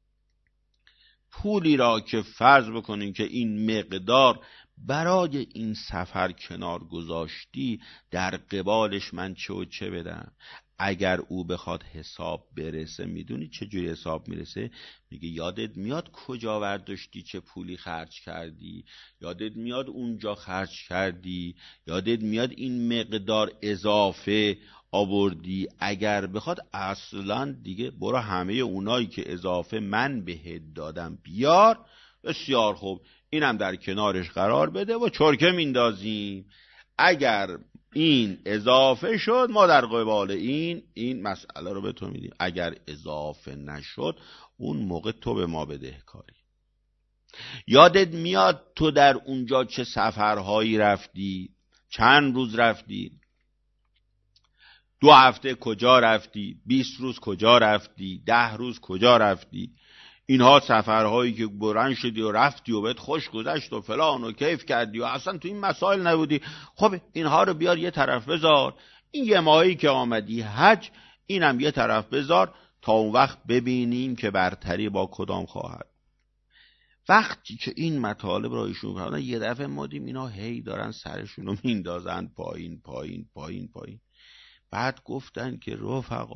پولی را که فرض بکنین که این مقدار برای این سفر کنار گذاشتی، در قبالش من چه و چه بدم. اگر او بخواد حساب برسه، میدونی چه جوری حساب میرسه؟ میگه یادت میاد کجا برداشتی چه پولی خرج کردی؟ یادت میاد اونجا خرج کردی؟ یادت میاد این مقدار اضافه آوردی؟ اگر بخواد اصلا دیگه برو همه اونایی که اضافه من بهت دادم بیار، بسیار خوب، اینم در کنارش قرار بده و چرکه میندازیم. اگر این اضافه شد ما در قبال این این مسئله رو به تو میدیم، اگر اضافه نشد اون موقع تو به ما بدهکاری. یادت میاد تو در اونجا چه سفرهایی رفتی؟ چند روز رفتی؟ دو هفته کجا رفتی؟ بیست روز کجا رفتی؟ ده روز کجا رفتی؟ اینها سفرهایی که برن شدی و رفتی و بهت خوش گذشت و فلان و کیف کردی و اصلا تو این مسائل نبودی. خب اینها رو بیار یه طرف بذار. این یه ماهی که آمدی حج، اینم یه طرف بذار تا اون وقت ببینیم که برتری با کدام خواهد. وقتی که این مطالب را ایشون کردن، یه دفعه ما دیم اینا هی دارن سرشون رو میندازن پایین پایین پایین پایین. بعد گفتن که رفقا،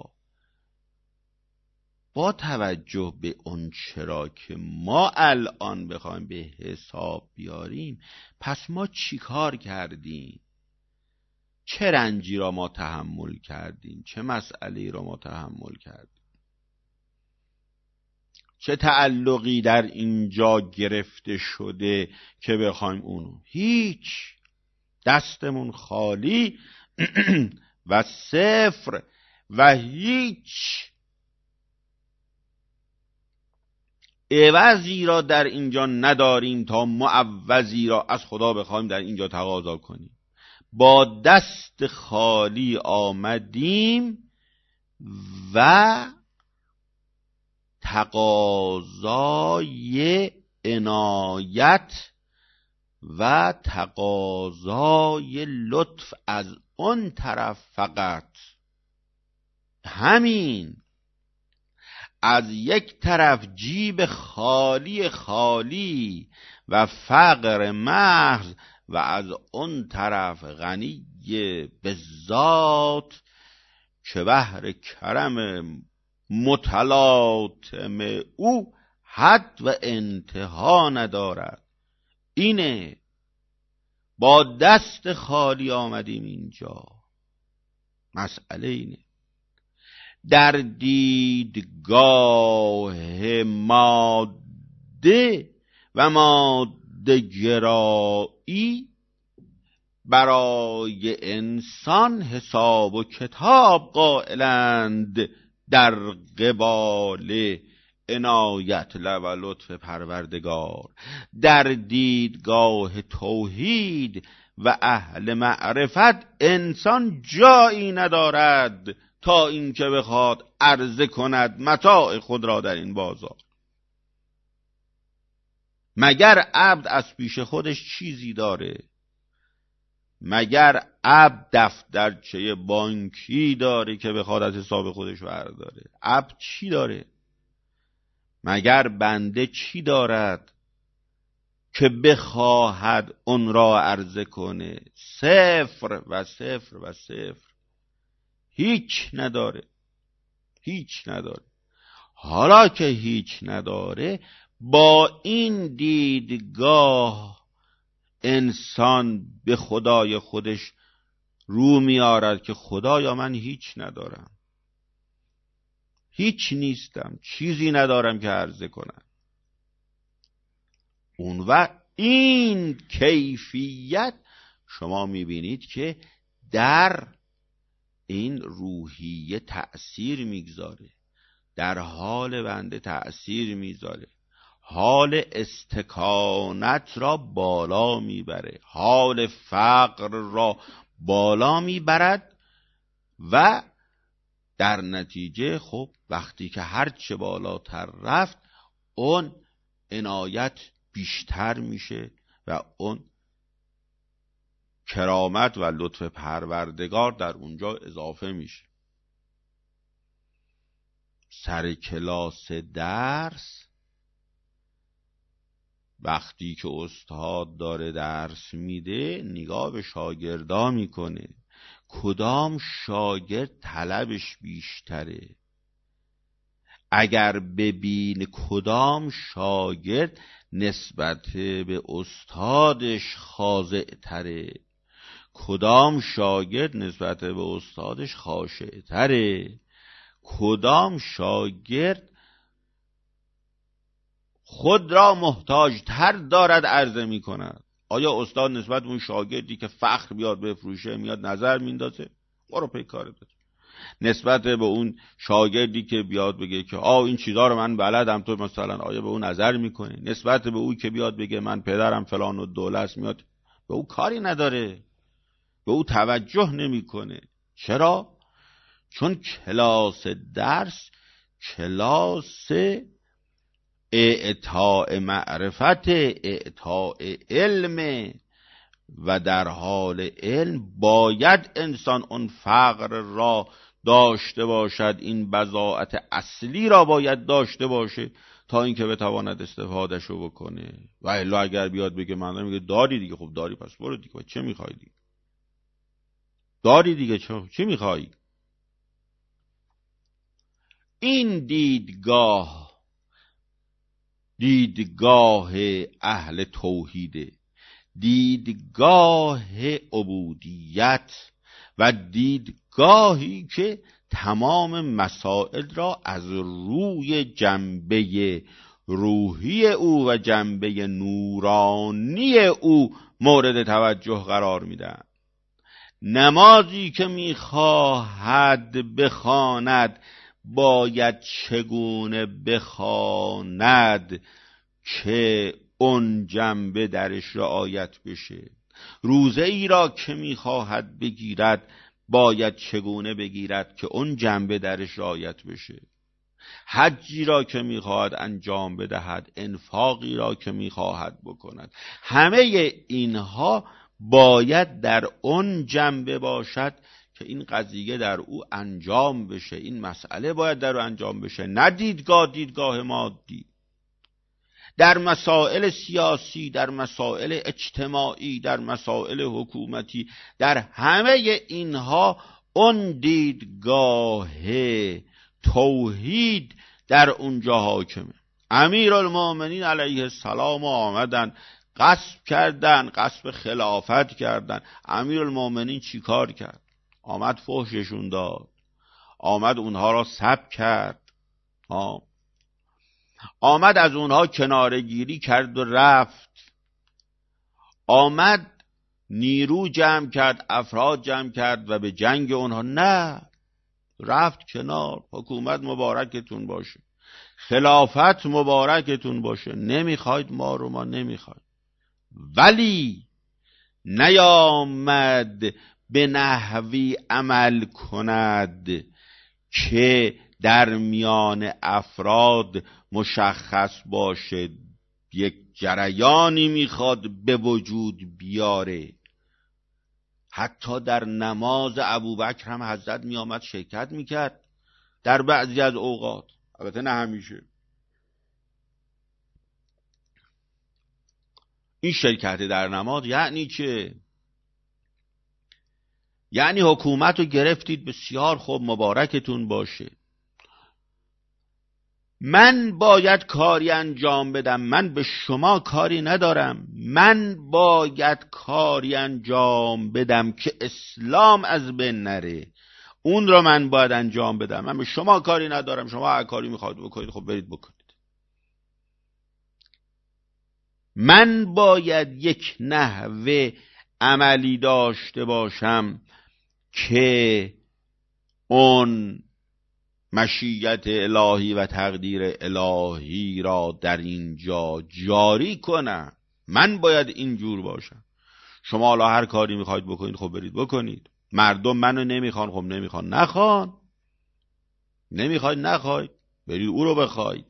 با توجه به اون چرا که ما الان بخوایم به حساب بیاریم، پس ما چی کار کردیم؟ چه رنجی را ما تحمل کردیم؟ چه مسئله‌ای را ما تحمل کردیم؟ چه تعلقی در اینجا گرفته شده که بخوایم اونو؟ هیچ. دستمون خالی و صفر و هیچ عوضی را در اینجا نداریم تا معوضی را از خدا بخوایم در اینجا تقاضا کنیم. با دست خالی آمدیم و تقاضای عنایت و تقاضای لطف از اون طرف، فقط همین. از یک طرف جیب خالی خالی و فقر محض و از اون طرف غنی به ذات که بحر کرم متلاطم او حد و انتها ندارد. اینه، با دست خالی آمدیم اینجا. مسئله اینه. در دیدگاه ماده و ماده گرایی برای انسان حساب و کتاب قائلند در قبال عنایت و لطف پروردگار. در دیدگاه توحید و اهل معرفت انسان جایی ندارد تا اینکه بخواد عرضه کند متاع خود را در این بازار. مگر عبد از پیش خودش چیزی داره؟ مگر عبد دفترچه بانکی داره که بخواد از حساب خودش برداره؟ عبد چی داره؟ مگر بنده چی دارد که بخواهد اون را عرضه کنه؟ صفر و صفر و صفر. هیچ نداره، هیچ نداره. حالا که هیچ نداره، با این دیدگاه انسان به خدای خودش رو میارد که خدایا من هیچ ندارم، هیچ نیستم، چیزی ندارم که عرضه کنم. اون وقت این کیفیت شما میبینید که در این روحیه تأثیر میگذاره، در حال بنده تأثیر میذاره. حال استکانت را بالا میبره، حال فقر را بالا میبرد و در نتیجه خب وقتی که هرچه بالاتر رفت اون عنایت بیشتر میشه و اون کرامت و لطف پروردگار در اونجا اضافه میشه. سر کلاس درس وقتی که استاد داره درس میده نگاه به شاگردا میکنه، کدام شاگرد طلبش بیشتره، اگر ببین کدام شاگرد نسبت به استادش خاضع تره، کدام شاگرد نسبت به استادش خاشع تره، کدام شاگرد خود را محتاج تر دارد عرضه می کند. آیا استاد نسبت به اون شاگردی که فخر بیاد بفروشه میاد نظر میندازه؟ برو پی کارت. نسبت به اون شاگردی که بیاد بگه که آ این چیزا رو من بلدم تو مثلا، آیا به اون نظر میکنه؟ نسبت به اون که بیاد بگه من پدرم فلان و دوله است، میاد به اون کاری نداره، به اون توجه نمیکنه. چرا؟ چون کلاس درس کلاس اعطاء معرفت، اعطاء علم و در حال علم باید انسان اون فقر را داشته باشد، این بضاعت اصلی را باید داشته باشه تا اینکه بتواند استفاده شو بکنه. و الا اگر بیاد بگه من میگه داری دیگه، خب داری پس برو دیگه، چه میخوای دیگه؟ داری دیگه چه چه میخوای؟ این دیدگاه دیدگاه اهل توحیده، دیدگاه عبودیت و دیدگاهی که تمام مسائل را از روی جنبه روحی او و جنبه نورانی او مورد توجه قرار میدن. نمازی که میخواهد بخواند باید چگونه بخواند که اون جنبه درش رعایت بشه. روزه ای را که میخواهد بگیرد باید چگونه بگیرد که اون جنبه درش رعایت بشه. حجی را که میخواهد انجام بدهد، انفاقی را که میخواهد بکند، همه اینها باید در اون جنبه باشد که این قضیه در او انجام بشه، این مسئله باید در او انجام بشه، نه دیدگاه دیدگاه مادی. در مسائل سیاسی، در مسائل اجتماعی، در مسائل حکومتی، در همه اینها اون دیدگاه توحید در اونجا حاکمه. امیرالمومنین علیه السلام آمدن غصب کردن، غصب خلافت کردن. امیرالمومنین چی کار کرد؟ آمد فحششون داد، آمد اونها را سب کرد، آم. آمد از اونها کنارگیری کرد و رفت، آمد نیرو جمع کرد، افراد جمع کرد و به جنگ اونها نه، رفت کنار. حکومت مبارکتون باشه، خلافت مبارکتون باشه، نمیخواید ما رو، ما نمیخواید. ولی نیامد به نحوی عمل کند که در میان افراد مشخص باشه یک جریانی میخواد به وجود بیاره. حتی در نماز ابوبکر هم حضرت میآمد شرکت میکرد در بعضی از اوقات، البته نه همیشه. این شرکت در نماز یعنی چه؟ یعنی حکومت رو گرفتید، بسیار خوب، مبارکتون باشه، من باید کاری انجام بدم، من به شما کاری ندارم، من باید کاری انجام بدم که اسلام از بین نره، اون رو من باید انجام بدم، من به شما کاری ندارم، شما هر کاری میخواید بکنید خب برید بکنید. من باید یک نحوه عملی داشته باشم که اون مشیت الهی و تقدیر الهی را در اینجا جاری کنم. من باید اینجور باشم. شما حالا هر کاری میخواید بکنید خب برید بکنید. مردم منو نمیخوان، خب نمیخوان نخوان. نمیخواید نخواید، برید او رو بخواید.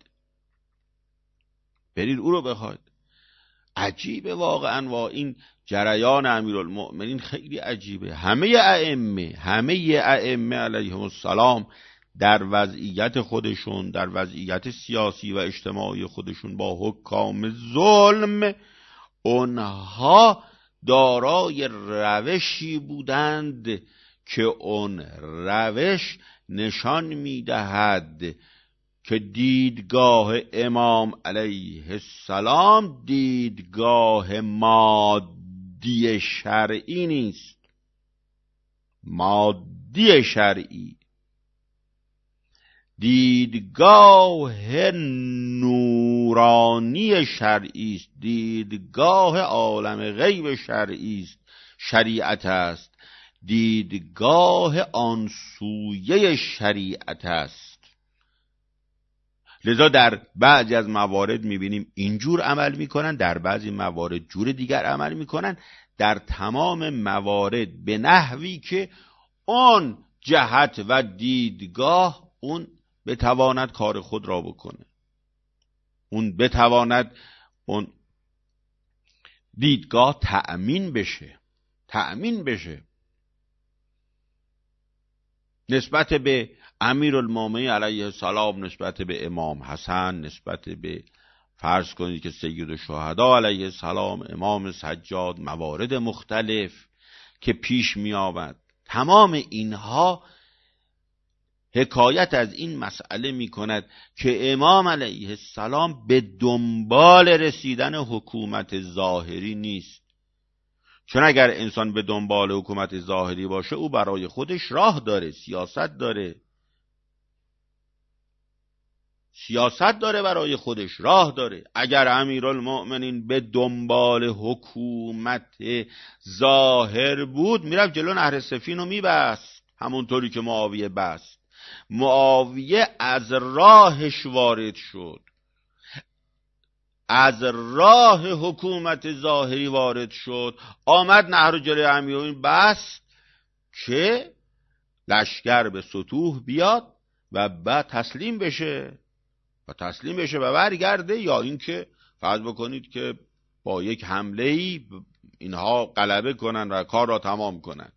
برید او رو بخواید. عجیبه واقعا. و این جریان امیرالمؤمنین خیلی عجیبه. همه ائمه همه ائمه علیهم السلام در وضعیت خودشون، در وضعیت سیاسی و اجتماعی خودشون با حکام ظلم، اونها دارای روشی بودند که اون روش نشان میدهد که دیدگاه امام علیه السلام دیدگاه مادی شرعی نیست. مادی شرعی، دیدگاه نورانی شرعی است. دیدگاه عالم غیب شرعی است، شریعت است. دیدگاه آن سویه شریعت است. لذا در بعضی از موارد میبینیم اینجور عمل میکنن، در بعضی موارد جور دیگر عمل میکنن. در تمام موارد به نحوی که اون جهت و دیدگاه اون بتواند کار خود را بکنه، اون بتواند اون دیدگاه تأمین بشه تأمین بشه. نسبت به امیرالمومنین علیه السلام، نسبت به امام حسن، نسبت به فرض کنید که سید الشهدا علیه السلام، امام سجاد، موارد مختلف که پیش می آمد، تمام اینها حکایت از این مسئله می کند که امام علیه السلام به دنبال رسیدن حکومت ظاهری نیست. چون اگر انسان به دنبال حکومت ظاهری باشه، او برای خودش راه داره، سیاست داره سیاست داره برای خودش راه داره. اگر امیرالمؤمنین به دنبال حکومت ظاهر بود، میرفت جلو نهر سفین رو میبست، همونطوری که معاویه بست. معاویه از راهش وارد شد، از راه حکومت ظاهری وارد شد، آمد نهر رو جلوی امیرالمؤمنین بست که لشکر به سطوح بیاد و بعد تسلیم بشه و تسلیم بشه و برگرده، یا اینکه فرض بکنید که با یک حمله‌ای اینها غلبه کنن و کار را تمام کنن.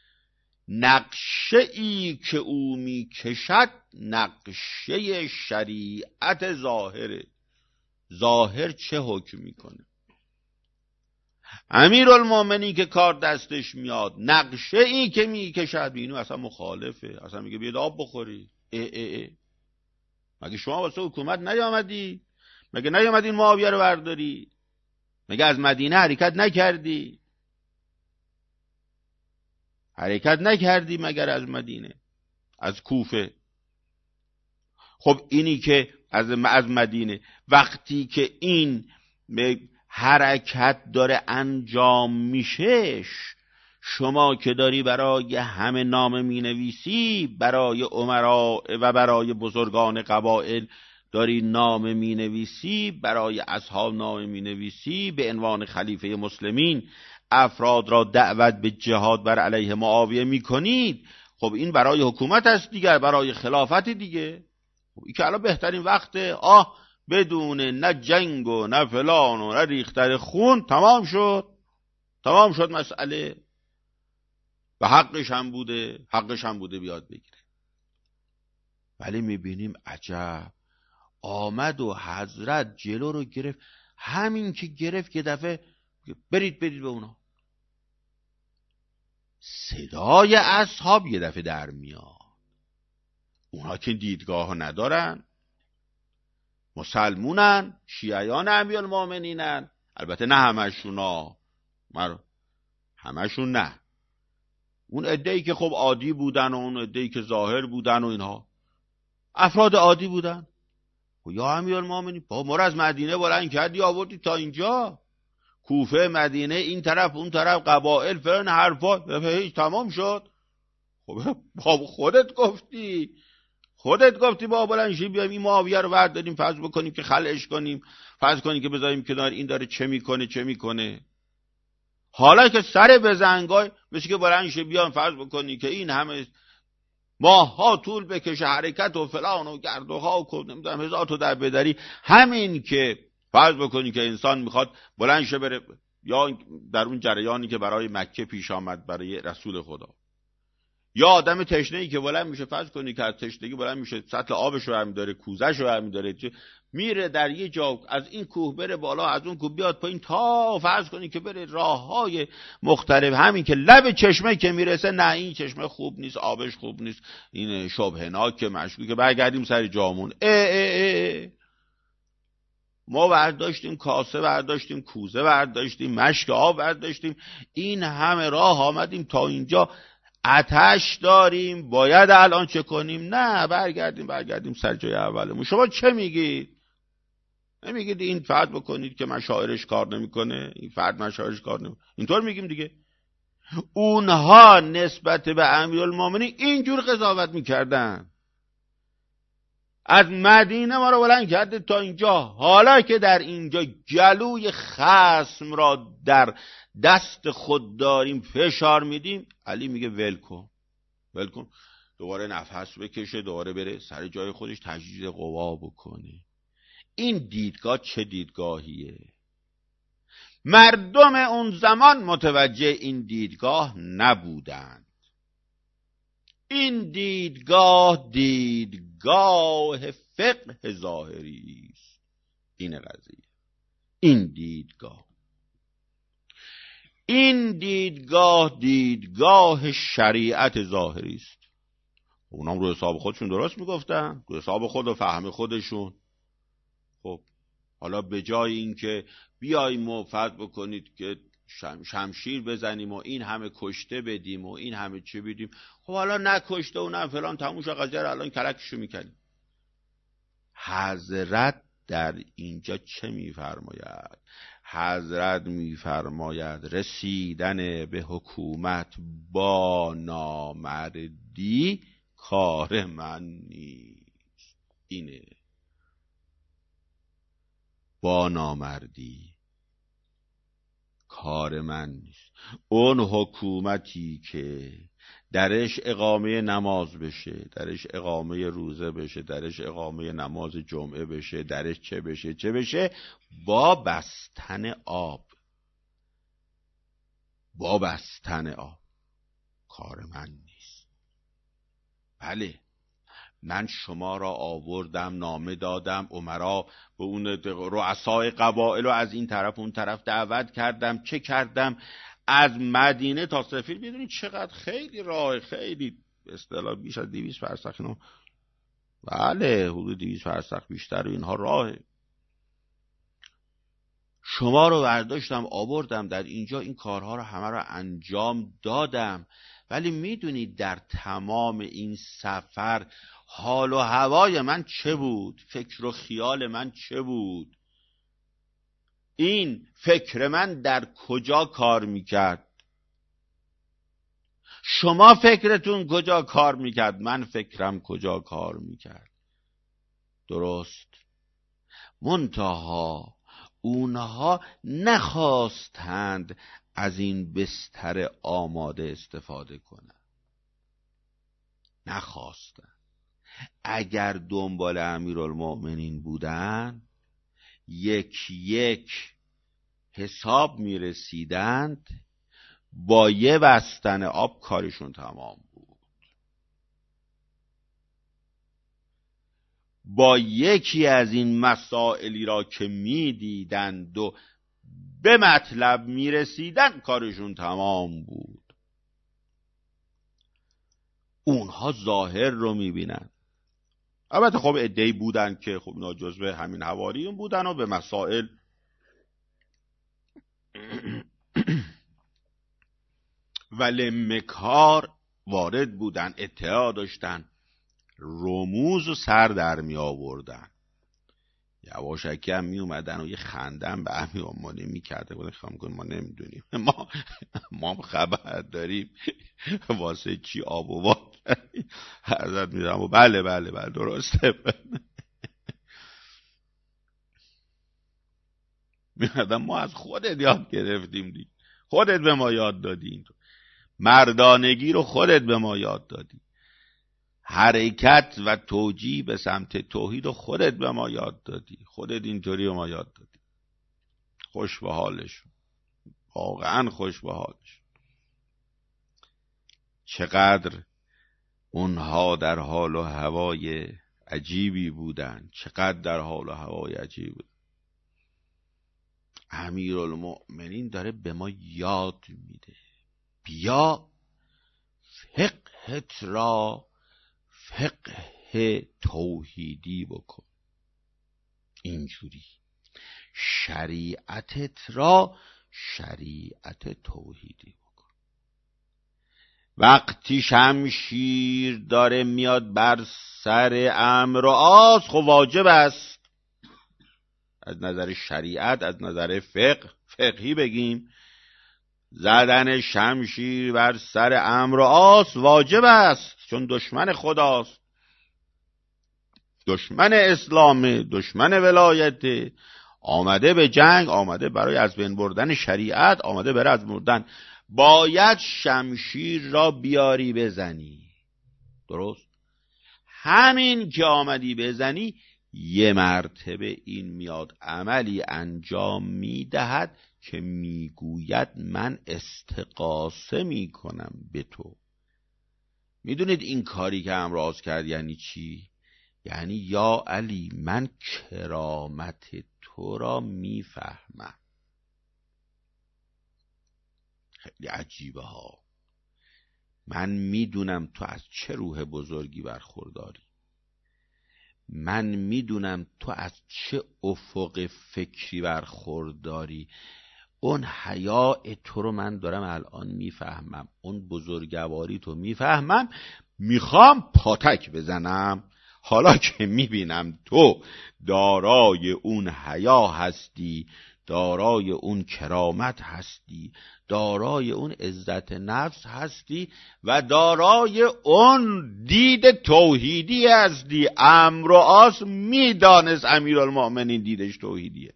نقشه ای که او می کشد نقشه شریعت ظاهره. ظاهر چه حکم میکنه؟ امیرالمومنین که کار دستش میاد، نقشه ای که میکشد اینو اصلا مخالفه. اصلا میگه بیاد آب بخوری. اه اه اه. مگه شما واسه حکومت نیامدی؟ مگه نیامدین معاویه رو برداری؟ مگه از مدینه حرکت نکردی؟ حرکت نکردی مگر از مدینه، از کوفه؟ خب اینی که از از مدینه، وقتی که این حرکت داره انجام میشه، شما که داری برای همه نامه می نویسی، برای امرا و برای بزرگان قبایل داری نامه می نویسی، برای اصحاب نامه می نویسی، به عنوان خلیفه مسلمین افراد را دعوت به جهاد بر علیه معاویه می کنید، خب این برای حکومت است دیگر، برای خلافت دیگه. خب این که الان بهترین وقته، آه بدون نه جنگ و نه فلان و نه ریختن خون، تمام شد تمام شد مسئله. و حقش هم بوده حقش هم بوده بیاد بگیره. ولی میبینیم عجب، آمد و حضرت جلو رو گرفت. همین که گرفت یه دفعه برید برید به اونا. صدای اصحاب یه دفعه در میاد. اونا که دیدگاه ندارن، مسلمونن، شیعیان امیرالمومنینن، البته نه همشونا، همشون نه، اون عده‌ای که خب عادی بودن و اون عده‌ای که ظاهر بودن و اینها افراد عادی بودن. و یا امیرالمومنین با ما از مدینه بلند کردی آوردی تا اینجا، کوفه، مدینه، این طرف اون طرف، قبائل، فلان حرفا، هیچ تمام شد. خب خودت گفتی خودت گفتی با بلندشی بیایم این معاویه رو برداریم فرض بکنیم که خلعش کنیم، فرض کنیم که بذاریم کنار، این داره چه میکنه چه میکنه. حالا که سر بزنگای مثل که بلندشی بیایم فرض بکنی که این همه ماها طول بکشه حرکت و فلان و گرد و خاک و نمیدونم هزار تا در بدری، همین که فرض بکنی که انسان میخواد بلند شه بره، یا در اون جریانی که برای مکه پیش آمد برای رسول خدا، یا آدم تشنه‌ای که بلند میشه، فرض کنی که از تشنگی بلند میشه سطل آبش رو هم داره، کوزش رو هم داره، میره در یه جا از این کوه بره بالا، از اون کوه بیاد پایین، تا فرض کنی که بره راههای مختلف، همین که لب چشمه که میرسه نه این چشمه خوب نیست، آبش خوب نیست، این شبهناک مشکوکه، برگردیم سر جامون. اه اه اه. ما برداشتیم کاسه، برداشتیم کوزه، برداشتیم مشک آب، برداشتیم این همه راه آمدیم تا اینجا، آتش داریم، باید الان چه کنیم؟ نه برگردیم برگردیم سر جای اولمون. شما چه میگید؟ نمیگید این فرد بکنید که مشاعرش کار نمیکنه، این فرد مشاعرش کار نمیکنه، اینطور میگیم دیگه. اونها نسبت به امیرالمومنین اینجور قضاوت میکردن. از مدینه ما رو بلند کرده تا اینجا، حالا که در اینجا جلوی خصم را در دست خود داریم فشار میدیم، علی میگه ول کن ول کن، دوباره نفس بکشه، دوباره بره سر جای خودش تجدید قوا بکنه. این دیدگاه چه دیدگاهیه؟ مردم اون زمان متوجه این دیدگاه نبودند. این دیدگاه دیدگاه فقه ظاهری است. این قضیه، این دیدگاه این دیدگاه دیدگاه شریعت ظاهری است. اونام رو حساب خودشون درست میگفتن، رو حساب خود و فهم خودشون. خب حالا به جای این که بیاییم و فرض بکنید که شم شمشیر بزنیم و این همه کشته بدیم و این همه چه بدیم، خب حالا نه کشته و نه فلان، تموم شد قضیه رو، الان کلکشو میکنیم. حضرت در اینجا چه میفرماید؟ حضرت میفرماید رسیدن به حکومت با نامردی کار من نیست. اینه، با نامردی کار من نیست. اون حکومتی که درش اقامه نماز بشه، درش اقامه روزه بشه، درش اقامه نماز جمعه بشه، درش چه بشه چه بشه، با بستن آب، با بستن آب کار من نیست. بله من شما را آوردم، نامه دادم، امرا به اون رؤسای قبایل رو از این طرف اون طرف دعوت کردم، چه کردم؟ از مدینه تا صفیر، میدونید چقدر خیلی راه، خیلی به اصطلاح بیش از دویست فرسخ، اینا بله حدود دویست فرسخ بیشتر و اینها راهه. شما رو برداشتم آوردم در اینجا، این کارها رو همه رو انجام دادم، ولی میدونید در تمام این سفر حال و هوای من چه بود؟ فکر و خیال من چه بود؟ این فکر من در کجا کار میکرد؟ شما فکرتون کجا کار میکرد؟ من فکرم کجا کار میکرد؟ درست. منتها اونها نخواستند از این بستر آماده استفاده کنند، نخواستند. اگر دنبال امیرالمومنین بودن یک یک حساب میرسیدند، با یه بستن آب کارشون تمام بود. با یکی از این مسائلی را که میدیدند و به مطلب میرسیدن کارشون تمام بود. اونها ظاهر رو میبینن. البته خب عده‌ای بودن که خب اینا جزو همین حواریون بودن و به مسائل ولی مکار وارد بودن، اطلاع داشتن، رموز و سر در می آوردن. یواشکی هم می اومدن و یه خندن به امیرالمومنین می کرده بودن، خواهم ما نمیدونیم، ما ما خبر داریم واسه چی آب و واد حضرت میرم و بله بله بله درسته. میادم ما از خودت یاد گرفتیم دیگه، خودت به ما یاد دادی، مردانگی رو خودت به ما یاد دادی، حرکت و توجیه به سمت توحید رو خودت به ما یاد دادی، خودت اینطوری به ما یاد دادی. خوش به حالش، واقعا خوش به حالش. چقدر اونها در حال و هوای عجیبی بودن، چقدر در حال و هوای عجیبی بودن. امیرالمؤمنین داره به ما یاد میده بیا فقهت را فقه توحیدی بکن، اینجوری شریعتت را شریعت توحیدی بکن. وقتی شمشیر داره میاد بر سر امر و آز، خب واجب است از نظر شریعت، از نظر فقه فقهی بگیم، زدن شمشیر بر سر امر و آس واجب است، چون دشمن خداست، دشمن اسلام، دشمن ولایت، آمده به جنگ، آمده برای از بین بردن شریعت، آمده برای از بردن. باید شمشیر را بیاری بزنی، درست؟ همین که آمدی بزنی یه مرتبه این میاد عملی انجام میدهد که میگوید من استغاثه میکنم به تو. میدونید این کاری که امراض کرد یعنی چی؟ یعنی یا علی من کرامت تو را میفهمم. خیلی عجیبه ها. من میدونم تو از چه روح بزرگی برخورداری، من میدونم تو از چه افق فکری برخورداری. اون حیاء تو رو من دارم الان میفهمم، اون بزرگواری تو میفهمم، میخوام پاتک بزنم. حالا که میبینم تو دارای اون حیا هستی، دارای اون کرامت هستی، دارای اون عزت نفس هستی و دارای اون دید توحیدی هستی. امر و آس میدانست امیرالمؤمنین دیدش توحیدیه،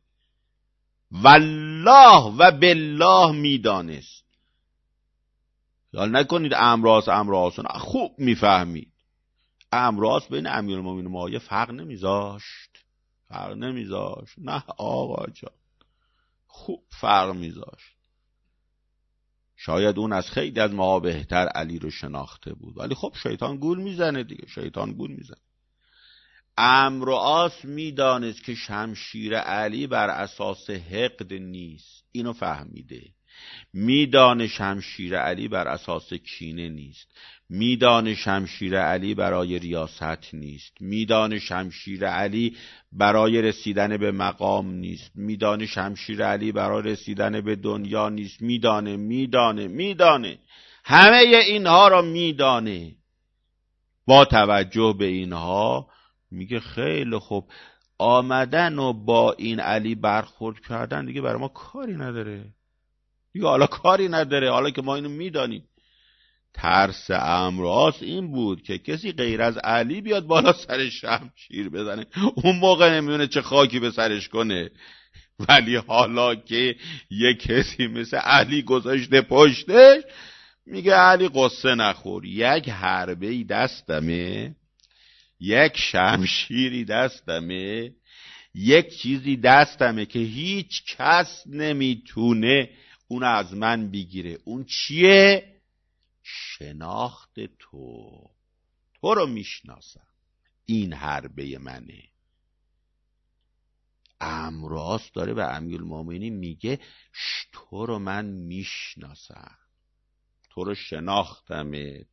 والله و بالله میدانست. خیال نکنید امر و آس امر و آس، خوب میفهمید. امر و آس بین امیرالمؤمنین و معاویه فرق نمیذاشت، فرق نمیذاشت، نه آقا جان، خوب فرق میذاشت. شاید اون از خیلی از ما بهتر علی رو شناخته بود، ولی خب شیطان گول میزنه دیگه، شیطان گول میزنه. امر و آس میدانست که شمشیر علی بر اساس حقد نیست، اینو فهمیده. میدانه شمشیر علی بر اساس کینه نیست، میدانه شمشیر علی برای ریاست نیست، میدانه شمشیر علی برای رسیدن به مقام نیست، میدانه شمشیر علی برای رسیدن به دنیا نیست. میدانه میدانه میدانه همه اینها را میدانه. با توجه به اینها میگه خیلی خوب، آمدن و با این علی برخورد کردن دیگه برای ما کاری نداره دیگه، حالا کاری نداره، حالا که ما اینو میدانیم. ترس امر و آس این بود که کسی غیر از علی بیاد بالا سر شمشیر بزنه، اون موقع نمیونه چه خاکی به سرش کنه. ولی حالا که یک کسی مثل علی گذاشته پشتش، میگه علی قصه نخور، یک حربه‌ای دستمه، یک شمشیری دستمه، یک چیزی دستمه که هیچ کس نمیتونه اون از من بگیره. اون چیه؟ شناخت تو، تو رو میشناسم، این حربه منه. امر و آس داره به امیرالمؤمنین میگه تو رو من میشناسم، تو رو شناختمت،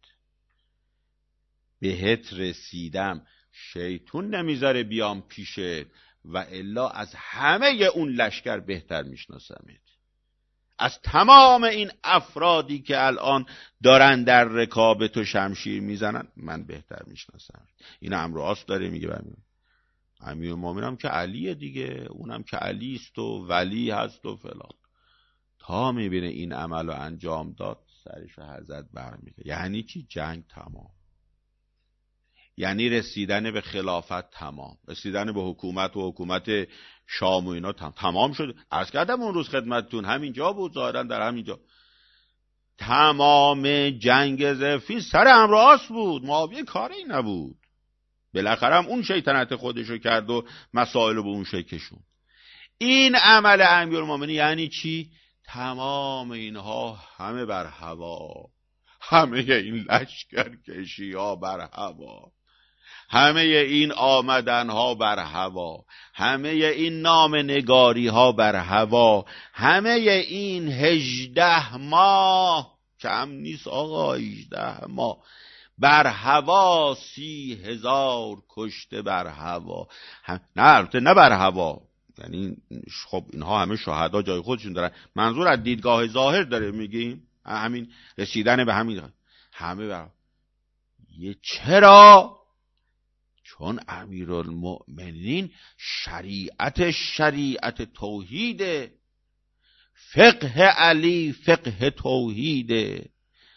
بهت رسیدم، شیطون نمیذاره بیام پیشت و الا از همه اون لشکر بهتر میشناسمت. از تمام این افرادی که الان دارن در رکاب تو شمشیر میزنن من بهتر میشناسم. این امر و آس داره میگه ببین امیرالمؤمنین هم که علیه دیگه، اونم که علی است و ولی هست و فلان. تا میبینه این عمل رو انجام داد سرش رو حضرت برمیگه. یعنی چی؟ جنگ تمام. یعنی رسیدن به خلافت تمام، رسیدن به حکومت و حکومت شام و اینا تمام, تمام شد. عرض کردم اون روز خدمتتون همینجا بود، ظاهرا در همینجا تمام جنگ صفین سر عمرو عاص بود، معاویه کاری نبود. بالاخره هم اون شیطنت خودشو کرد و مسائل رو به اون شکل کشوند. این عمل امیرالمومنین یعنی چی؟ تمام اینها همه بر هوا، همه این لشکر کشی ها بر هوا، همه این آمدن ها بر هوا، همه این نام نگاری ها بر هوا، همه این هجده ماه کم نیست آقا، هجده ماه بر هوا، سی هزار کشته بر هوا. هم... نه البته نه بر هوا، یعنی خب اینها همه شهدا جای خودشون دارن، منظور از دیدگاه ظاهر داره میگیم، همین رسیدن به همین همه بر یه. چرا؟ چون امیرالمؤمنین شریعت شریعت توحیده، فقه علی فقه توحیده،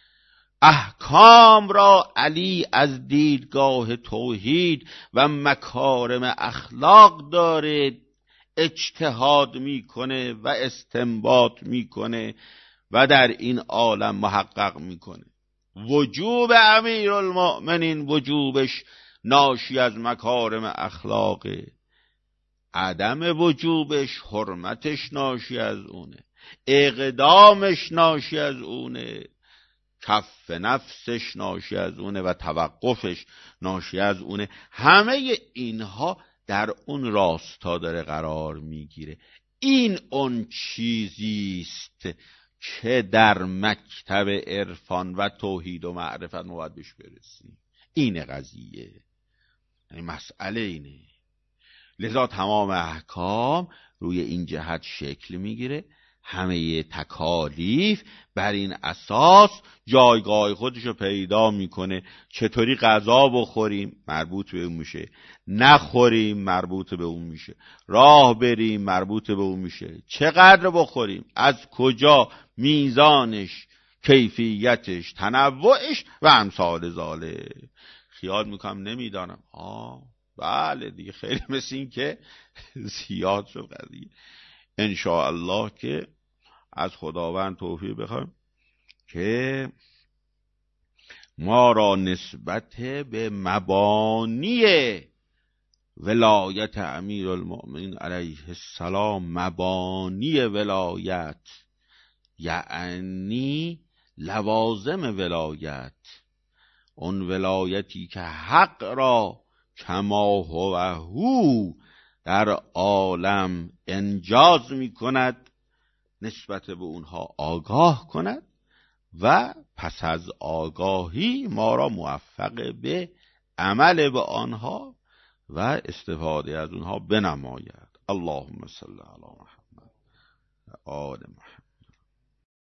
احکام را علی از دیدگاه توحید و مکارم اخلاق داره اجتهاد میکنه و استنباط میکنه و در این عالم محقق میکنه. وجوب امیرالمؤمنین وجوبش ناشی از مکارم اخلاقه، عدم وجوبش حرمتش ناشی از اونه، اقدامش ناشی از اونه، کف نفسش ناشی از اونه و توقفش ناشی از اونه. همه اینها در اون راستا داره قرار میگیره. این اون چیزیست که در مکتب عرفان و توحید و معرفت ما باید بهش برسیم. این قضیه، یعنی مسئله اینه. لذا تمام احکام روی این جهت شکل میگیره، همه تکالیف بر این اساس جایگاه خودشو پیدا میکنه. چطوری غذا بخوریم مربوط به اون میشه، نخوریم مربوط به اون میشه، راه بریم مربوط به اون میشه، چقدر بخوریم، از کجا، میزانش، کیفیتش، تنوعش و امثال ذالک. خیال میکنم نمیدانم آه بله دیگه خیلی مثل این که زیاد شد قضیه. انشاءالله که از خداوند توفیق بخوایم که ما را نسبت به مبانی ولایت امیرالمؤمنین علیه السلام، مبانی ولایت یعنی لوازم ولایت، اون ولایتی که حق را کما هو هو در عالم انجاز می کند، نسبت به اونها آگاه کند و پس از آگاهی ما را موفق به عمل به آنها و استفاده از اونها بنماید. اللهم صل علی محمد.